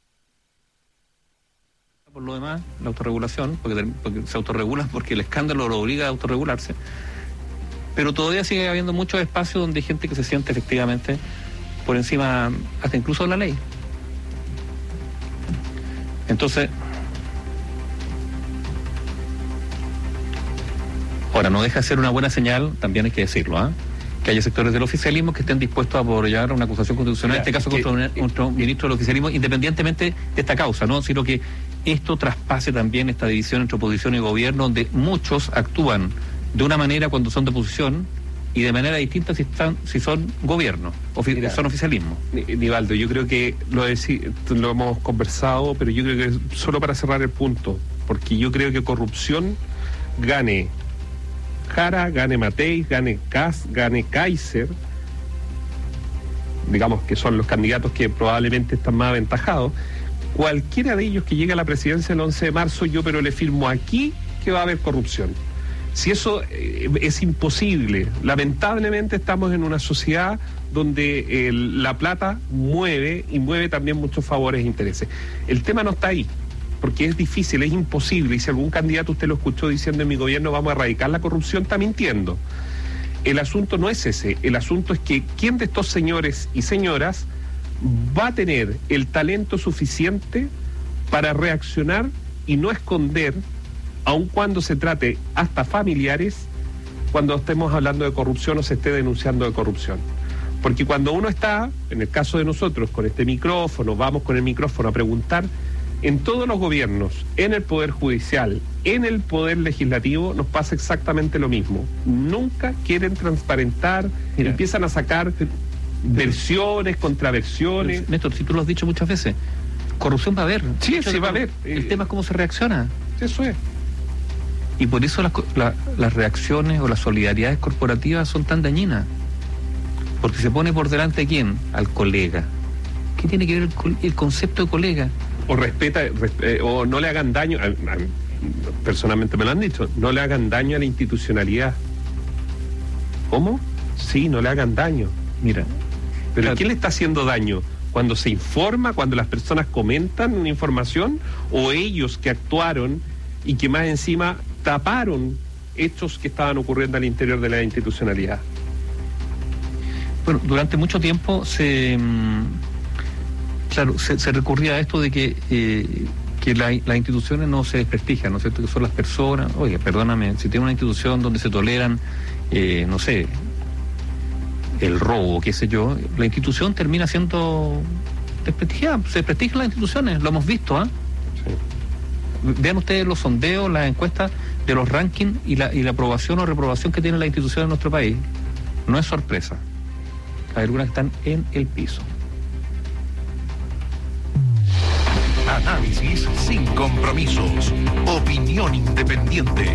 Por lo demás, la autorregulación, porque, porque se autorregulan porque el escándalo lo obliga a autorregularse. Pero todavía sigue habiendo muchos espacios donde hay gente que se siente efectivamente por encima, hasta incluso de la ley. Entonces, ahora, no deja de ser una buena señal, también hay que decirlo, ¿ah? ¿eh? Que haya sectores del oficialismo que estén dispuestos a apoyar una acusación constitucional, Mira, en este caso contra un, contra un ministro del oficialismo, independientemente de esta causa, ¿no? Sino que esto traspase también esta división entre oposición y gobierno, donde muchos actúan de una manera cuando son de oposición y de manera distinta si están, si son gobierno, ofi- Mira, son oficialismo. Nivaldo, yo creo que lo, deci- lo hemos conversado, pero yo creo que solo para cerrar el punto, porque yo creo que corrupción gane Jara, gane Matei, gane Kass, gane Kaiser, digamos que son los candidatos que probablemente están más aventajados. Cualquiera de ellos que llegue a la presidencia el once de marzo, yo pero le firmo aquí que va a haber corrupción. Si eso eh, es imposible, lamentablemente estamos en una sociedad donde eh, la plata mueve y mueve también muchos favores e intereses. El tema no está ahí, porque es difícil, es imposible, y si algún candidato usted lo escuchó diciendo en mi gobierno vamos a erradicar la corrupción, está mintiendo. El asunto no es ese, el asunto es que quién de estos señores y señoras va a tener el talento suficiente para reaccionar y no esconder, aun cuando se trate hasta familiares, cuando estemos hablando de corrupción o se esté denunciando de corrupción. Porque cuando uno está, en el caso de nosotros, con este micrófono, vamos con el micrófono a preguntar, en todos los gobiernos, en el Poder Judicial, en el Poder Legislativo, nos pasa exactamente lo mismo. Nunca quieren transparentar, Mira, empiezan a sacar pero, versiones, contraversiones. Pero, Néstor, si tú lo has dicho muchas veces, corrupción va a haber. Sí, sí va a haber. El eh, tema es cómo se reacciona. Eso es. Y por eso las, la, las reacciones o las solidaridades corporativas son tan dañinas. Porque se pone por delante, ¿a quién? Al colega. ¿Qué tiene que ver el, el concepto de colega? O respeta, resp- o no le hagan daño, a, a, personalmente me lo han dicho, no le hagan daño a la institucionalidad. ¿Cómo? Sí, no le hagan daño. Mira. ¿Pero claro, quién le está haciendo daño? ¿Cuando se informa, cuando las personas comentan una información? ¿O ellos que actuaron y que más encima taparon hechos que estaban ocurriendo al interior de la institucionalidad? Bueno, durante mucho tiempo se... Claro, se, se recurría a esto de que, eh, que la, las instituciones no se desprestigian, ¿no es cierto? Que son las personas. Oye, perdóname, si tiene una institución donde se toleran, eh, no sé, el robo, qué sé yo, la institución termina siendo desprestigiada. Se desprestigian las instituciones, lo hemos visto, ¿ah? ¿eh? Sí. Vean ustedes los sondeos, las encuestas de los rankings y la, y la aprobación o reprobación que tienen las instituciones en nuestro país. No es sorpresa. Hay algunas que están en el piso. Análisis sin compromisos. Opinión independiente.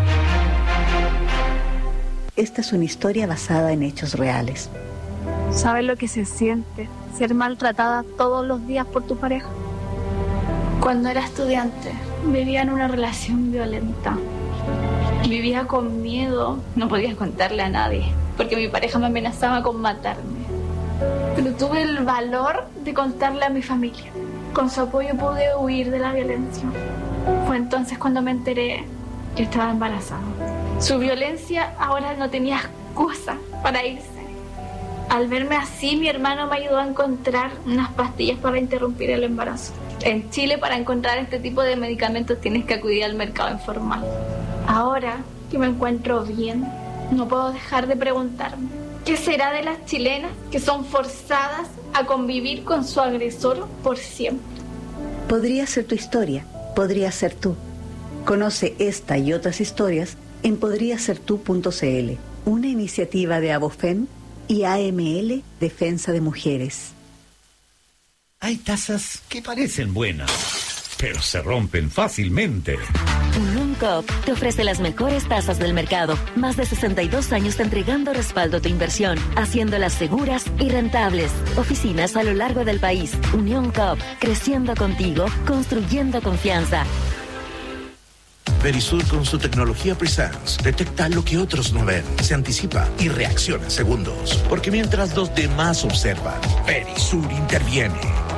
Esta es una historia basada en hechos reales. ¿Sabes lo que se siente ser maltratada todos los días por tu pareja? Cuando era estudiante, vivía en una relación violenta. Vivía con miedo, no podía contarle a nadie, porque mi pareja me amenazaba con matarme. Pero tuve el valor de contarle a mi familia. Con su apoyo pude huir de la violencia. Fue entonces cuando me enteré que estaba embarazada. Su violencia ahora no tenía excusa para irse. Al verme así, mi hermano me ayudó a encontrar unas pastillas para interrumpir el embarazo. En Chile, para encontrar este tipo de medicamentos tienes que acudir al mercado informal. Ahora que me encuentro bien, no puedo dejar de preguntarme, ¿qué será de las chilenas que son forzadas a convivir con su agresor por siempre? Podría ser tu historia, podría ser tú. Conoce esta y otras historias en podría ser tú punto c l, una iniciativa de Abofem y A M L Defensa de Mujeres. Hay tazas que parecen buenas, pero se rompen fácilmente. Unión Coop te ofrece las mejores tasas del mercado. Más de sesenta y dos años entregando respaldo a tu inversión, haciéndolas seguras y rentables. Oficinas a lo largo del país. Unión Coop, creciendo contigo, construyendo confianza. Verisur con su tecnología Presence detecta lo que otros no ven, se anticipa y reacciona en segundos. Porque mientras los demás observan, Verisur interviene.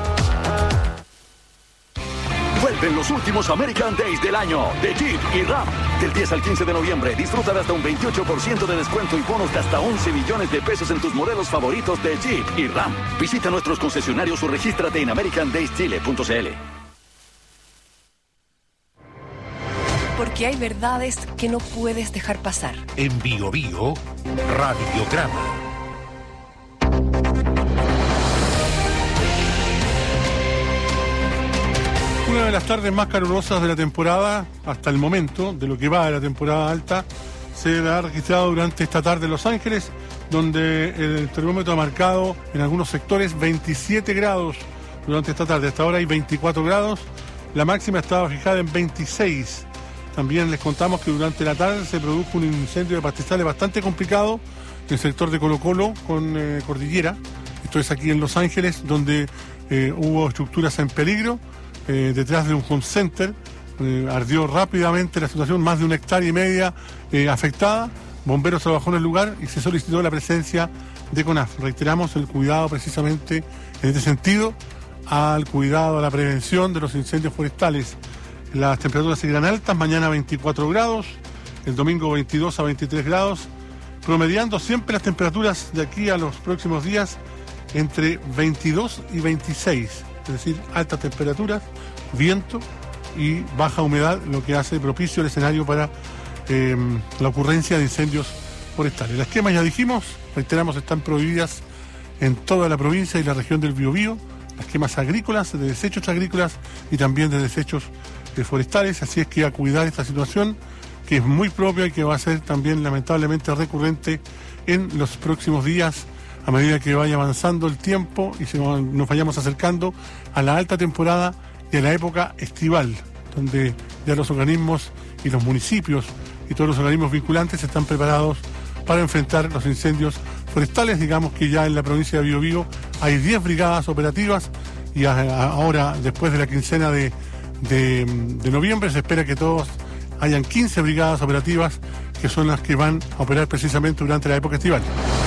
Vuelven los últimos American Days del año de Jeep y Ram. Del diez al quince de noviembre disfruta de hasta un veintiocho por ciento de descuento y bonos de hasta once millones de pesos en tus modelos favoritos de Jeep y Ram. Visita nuestros concesionarios o regístrate en american days chile punto c l. Porque hay verdades que no puedes dejar pasar. En Bio Bio, Radiograma. Una de las tardes más calurosas de la temporada, hasta el momento, de lo que va de la temporada alta, se ha registrado durante esta tarde en Los Ángeles, donde el termómetro ha marcado en algunos sectores veintisiete grados durante esta tarde. Hasta ahora hay veinticuatro grados, la máxima estaba fijada en veintiséis. También les contamos que durante la tarde se produjo un incendio de pastizales bastante complicado en el sector de Colo Colo con eh, Cordillera. Esto es aquí en Los Ángeles, donde eh, hubo estructuras en peligro. Eh, detrás de un home center, eh, ardió rápidamente la situación, más de una hectárea y media eh, afectada. Bomberos trabajó en el lugar y se solicitó la presencia de CONAF. Reiteramos el cuidado precisamente en este sentido, al cuidado, a la prevención de los incendios forestales. Las temperaturas seguirán altas, mañana veinticuatro grados, el domingo veintidós a veintitrés grados, promediando siempre las temperaturas de aquí a los próximos días entre veintidós y veintiséis. Es decir, altas temperaturas, viento y baja humedad, lo que hace propicio el escenario para eh, la ocurrencia de incendios forestales. Las quemas, ya dijimos, reiteramos, están prohibidas en toda la provincia y la región del Biobío, las quemas agrícolas, de desechos agrícolas y también de desechos eh, forestales, así es que a cuidar esta situación que es muy propia y que va a ser también lamentablemente recurrente en los próximos días a medida que vaya avanzando el tiempo y se nos vayamos acercando a la alta temporada y a la época estival, donde ya los organismos y los municipios y todos los organismos vinculantes están preparados para enfrentar los incendios forestales. Digamos que ya en la provincia de Biobío hay diez brigadas operativas y a, a, ahora, después de la quincena de, de, de noviembre, se espera que todos hayan quince brigadas operativas, que son las que van a operar precisamente durante la época estival.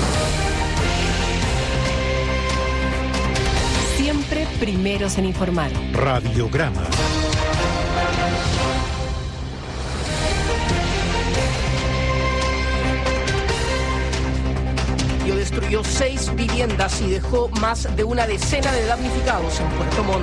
Siempre primeros en informar. Radiograma. Destruyó seis viviendas y dejó más de una decena de damnificados en Puerto Montt.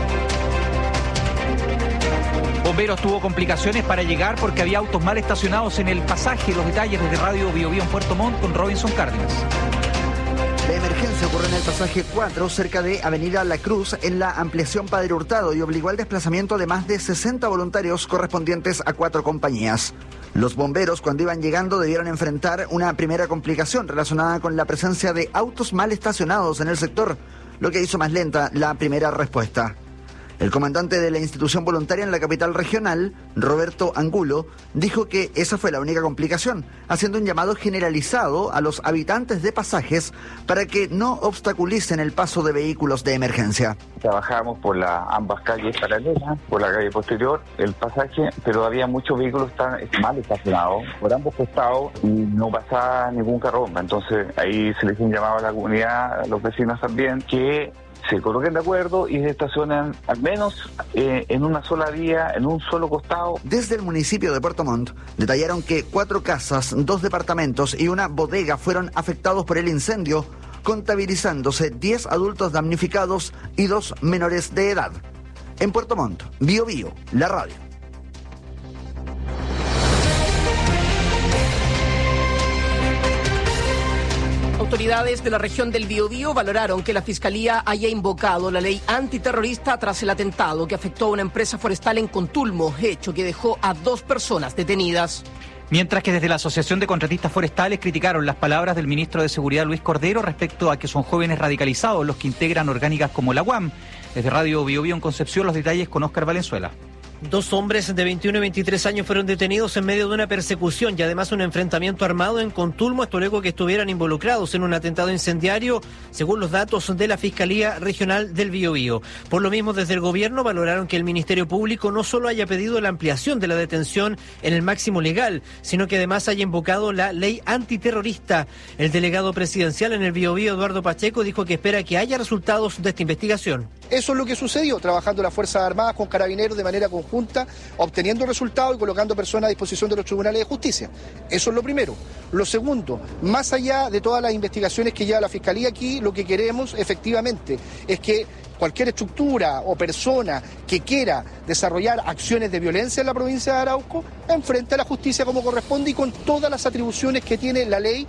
Bomberos tuvo complicaciones para llegar porque había autos mal estacionados en el pasaje. Los detalles desde Radio Biobío en Puerto Montt con Robinson Cárdenas. La emergencia ocurre en el pasaje cuatro, cerca de Avenida La Cruz, en la ampliación Padre Hurtado, y obligó al desplazamiento de más de sesenta voluntarios correspondientes a cuatro compañías. Los bomberos, cuando iban llegando, debieron enfrentar una primera complicación relacionada con la presencia de autos mal estacionados en el sector, lo que hizo más lenta la primera respuesta. El comandante de la institución voluntaria en la capital regional, Roberto Angulo, dijo que esa fue la única complicación, haciendo un llamado generalizado a los habitantes de pasajes para que no obstaculicen el paso de vehículos de emergencia. Trabajamos por las ambas calles paralelas, por la calle posterior, el pasaje, pero había muchos vehículos tan mal estacionados por ambos costados y no pasaba ningún carro bomba. Entonces ahí se les hizo un llamado a la comunidad, a los vecinos también, que se coloquen de acuerdo y se estacionan al menos eh, en una sola vía, en un solo costado. Desde el municipio de Puerto Montt detallaron que cuatro casas, dos departamentos y una bodega fueron afectados por el incendio, contabilizándose diez adultos damnificados y dos menores de edad. En Puerto Montt, Biobío, la radio. Autoridades de la región del Biobío valoraron que la Fiscalía haya invocado la ley antiterrorista tras el atentado que afectó a una empresa forestal en Contulmo, hecho que dejó a dos personas detenidas. Mientras que desde la Asociación de Contratistas Forestales criticaron las palabras del ministro de Seguridad Luis Cordero respecto a que son jóvenes radicalizados los que integran orgánicas como la U A M. Desde Radio Biobío en Concepción, los detalles con Óscar Valenzuela. Dos hombres de veintiuno y veintitrés años fueron detenidos en medio de una persecución y además un enfrentamiento armado en Contulmo, esto luego que estuvieran involucrados en un atentado incendiario, según los datos de la Fiscalía Regional del Biobío. Por lo mismo, desde el gobierno valoraron que el Ministerio Público no solo haya pedido la ampliación de la detención en el máximo legal, sino que además haya invocado la ley antiterrorista. El delegado presidencial en el Biobío, Eduardo Pacheco, dijo que espera que haya resultados de esta investigación. Eso es lo que sucedió, trabajando las Fuerzas Armadas con Carabineros de manera conjunta, obteniendo resultados y colocando personas a disposición de los tribunales de justicia. Eso es lo primero. Lo segundo, más allá de todas las investigaciones que lleva la Fiscalía aquí, lo que queremos efectivamente es que cualquier estructura o persona que quiera desarrollar acciones de violencia en la provincia de Arauco enfrente a la justicia como corresponde y con todas las atribuciones que tiene la ley.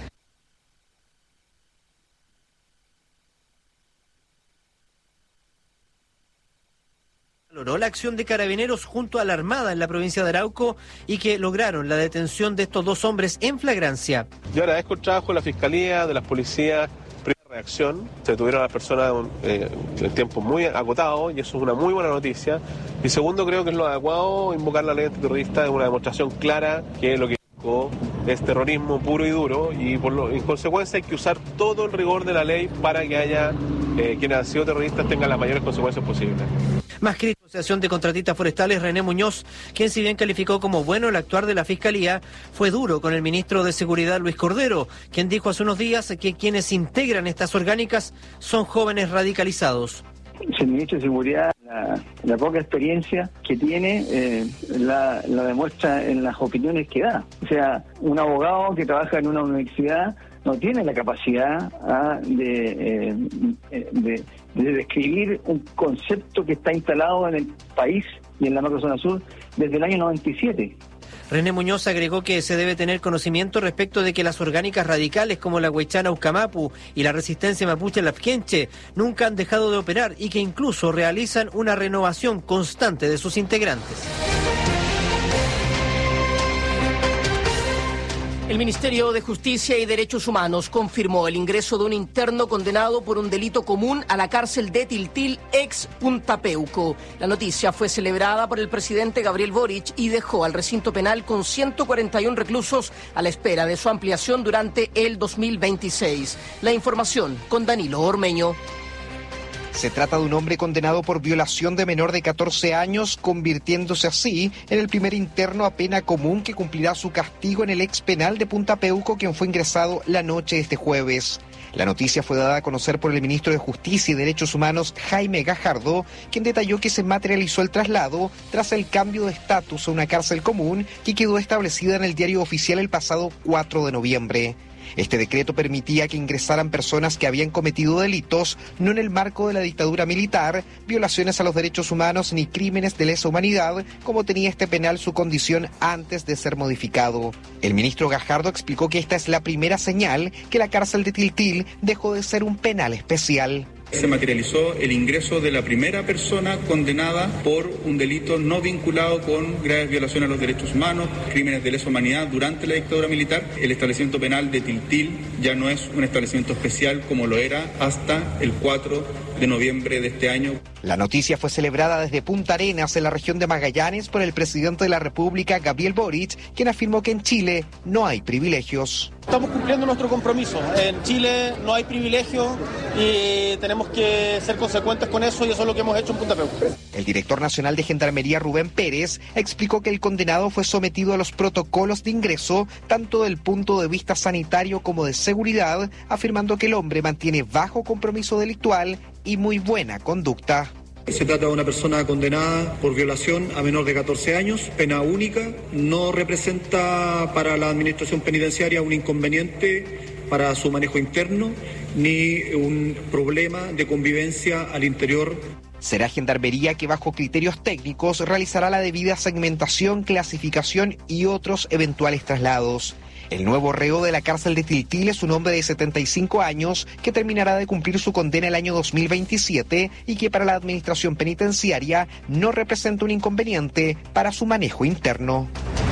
Valoró la acción de Carabineros junto a la Armada en la provincia de Arauco y que lograron la detención de estos dos hombres en flagrancia. Yo agradezco el trabajo de la Fiscalía, de las policías. Primera reacción, se detuvieron a las personas eh, en tiempo muy acotado y eso es una muy buena noticia. Y segundo, creo que es lo adecuado invocar la ley antiterrorista, es una demostración clara que lo que es terrorismo puro y duro y por lo, en consecuencia hay que usar todo el rigor de la ley para que haya eh, quienes han sido terroristas tengan las mayores consecuencias posibles. Más crítico, la Asociación de Contratistas Forestales, René Muñoz, quien si bien calificó como bueno el actuar de la Fiscalía, fue duro con el ministro de Seguridad Luis Cordero, quien dijo hace unos días que quienes integran estas orgánicas son jóvenes radicalizados. El ministro de Seguridad, la, la poca experiencia que tiene, eh, la, la demuestra en las opiniones que da. O sea, un abogado que trabaja en una universidad no tiene la capacidad ah, de, eh, de, de describir un concepto que está instalado en el país y en la macrozona sur desde el año noventa y siete. René Muñoz agregó que se debe tener conocimiento respecto de que las orgánicas radicales como la Huaychana Ucamapu y la resistencia mapuche Lafkenche nunca han dejado de operar y que incluso realizan una renovación constante de sus integrantes. El Ministerio de Justicia y Derechos Humanos confirmó el ingreso de un interno condenado por un delito común a la cárcel de Tiltil, ex Punta Peuco. La noticia fue celebrada por el presidente Gabriel Boric y dejó al recinto penal con ciento cuarenta y uno reclusos a la espera de su ampliación durante el dos mil veintiséis. La información con Danilo Ormeño. Se trata de un hombre condenado por violación de menor de catorce años, convirtiéndose así en el primer interno a pena común que cumplirá su castigo en el ex penal de Punta Peuco, quien fue ingresado la noche de este jueves. La noticia fue dada a conocer por el ministro de Justicia y Derechos Humanos, Jaime Gajardo, quien detalló que se materializó el traslado tras el cambio de estatus a una cárcel común que quedó establecida en el diario oficial el pasado cuatro de noviembre. Este decreto permitía que ingresaran personas que habían cometido delitos, no en el marco de la dictadura militar, violaciones a los derechos humanos ni crímenes de lesa humanidad, como tenía este penal su condición antes de ser modificado. El ministro Gajardo explicó que esta es la primera señal que la cárcel de Tiltil dejó de ser un penal especial. Se materializó el ingreso de la primera persona condenada por un delito no vinculado con graves violaciones a los derechos humanos, crímenes de lesa humanidad durante la dictadura militar. El establecimiento penal de Tiltil ya no es un establecimiento especial como lo era hasta el cuatro de noviembre de este año. La noticia fue celebrada desde Punta Arenas, en la región de Magallanes, por el presidente de la República, Gabriel Boric, quien afirmó que en Chile no hay privilegios. Estamos cumpliendo nuestro compromiso. En Chile no hay privilegios y tenemos que ser consecuentes con eso, y eso es lo que hemos hecho en Punta Peuco. El director nacional de Gendarmería, Rubén Pérez, explicó que el condenado fue sometido a los protocolos de ingreso, tanto del punto de vista sanitario como de seguridad, afirmando que el hombre mantiene bajo compromiso delictual y muy buena conducta. Se trata de una persona condenada por violación a menor de catorce años, pena única, no representa para la administración penitenciaria un inconveniente para su manejo interno ni un problema de convivencia al interior. Será Gendarmería que, bajo criterios técnicos, realizará la debida segmentación, clasificación y otros eventuales traslados. El nuevo reo de la cárcel de Tiltil es un hombre de setenta y cinco años que terminará de cumplir su condena el año dos mil veintisiete y que para la administración penitenciaria no representa un inconveniente para su manejo interno.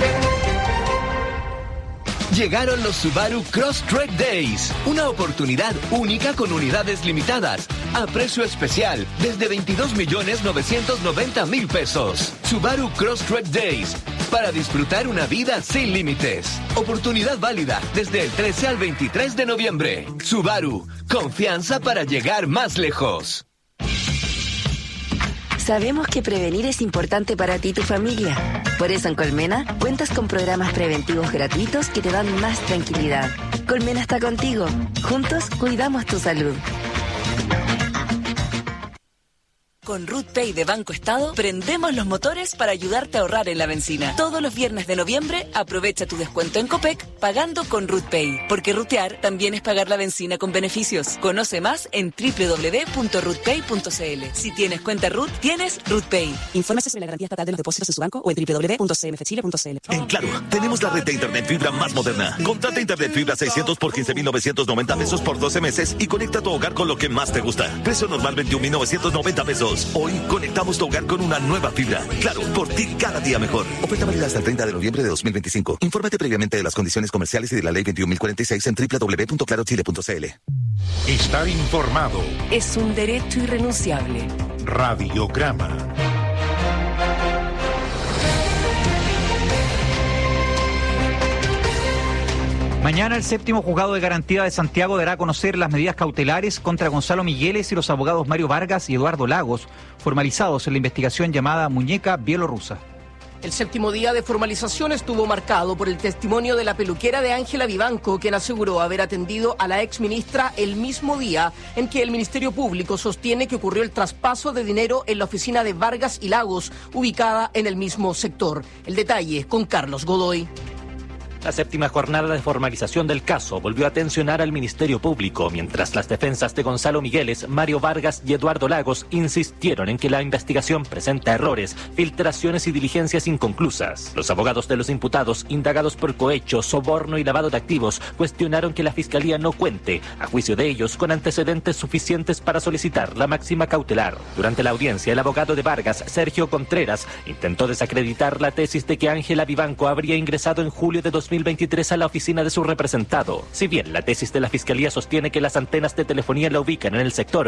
Llegaron los Subaru Crosstrek Days, una oportunidad única con unidades limitadas, a precio especial, desde veintidós millones novecientos noventa mil pesos. Subaru Crosstrek Days, para disfrutar una vida sin límites. Oportunidad válida desde el trece al veintitrés de noviembre. Subaru, confianza para llegar más lejos. Sabemos que prevenir es importante para ti y tu familia. Por eso en Colmena cuentas con programas preventivos gratuitos que te dan más tranquilidad. Colmena está contigo. Juntos cuidamos tu salud. Con RootPay de Banco Estado, prendemos los motores para ayudarte a ahorrar en la benzina. Todos los viernes de noviembre, aprovecha tu descuento en Copec pagando con RootPay. Porque rutear también es pagar la benzina con beneficios. Conoce más en doble u doble u doble u punto rootpay punto c l. Si tienes cuenta Root, tienes RootPay. Infórmese sobre la garantía estatal de los depósitos de su banco o en doble u doble u doble u punto c m f chile punto c l. En Claro, tenemos la red de internet fibra más moderna. Contrata internet fibra seiscientos por quince mil novecientos noventa pesos por doce meses y conecta tu hogar con lo que más te gusta. Precio normal veintiún mil novecientos noventa pesos. Hoy conectamos tu hogar con una nueva fibra. Claro, por ti cada día mejor. Oferta válida hasta el treinta de noviembre de dos mil veinticinco. Infórmate previamente de las condiciones comerciales y de la ley veintiún mil cuarenta y seis en doble u doble u doble u punto claro chile punto c l. Estar informado. Es un derecho irrenunciable. Radiograma. Mañana el séptimo juzgado de garantía de Santiago dará a conocer las medidas cautelares contra Gonzalo Migueles y los abogados Mario Vargas y Eduardo Lagos, formalizados en la investigación llamada Muñeca Bielorrusa. El séptimo día de formalización estuvo marcado por el testimonio de la peluquera de Ángela Vivanco, quien aseguró haber atendido a la exministra el mismo día en que el Ministerio Público sostiene que ocurrió el traspaso de dinero en la oficina de Vargas y Lagos, ubicada en el mismo sector. El detalle con Carlos Godoy. La séptima jornada de formalización del caso volvió a tensionar al Ministerio Público, mientras las defensas de Gonzalo Migueles, Mario Vargas y Eduardo Lagos insistieron en que la investigación presenta errores, filtraciones y diligencias inconclusas. Los abogados de los imputados, indagados por cohecho, soborno y lavado de activos, cuestionaron que la Fiscalía no cuente, a juicio de ellos, con antecedentes suficientes para solicitar la máxima cautelar. Durante la audiencia, el abogado de Vargas, Sergio Contreras, intentó desacreditar la tesis de que Ángela Vivanco habría ingresado en julio de dos mil veintitrés a la oficina de su representado. Si bien la tesis de la Fiscalía sostiene que las antenas de telefonía la ubican en el sector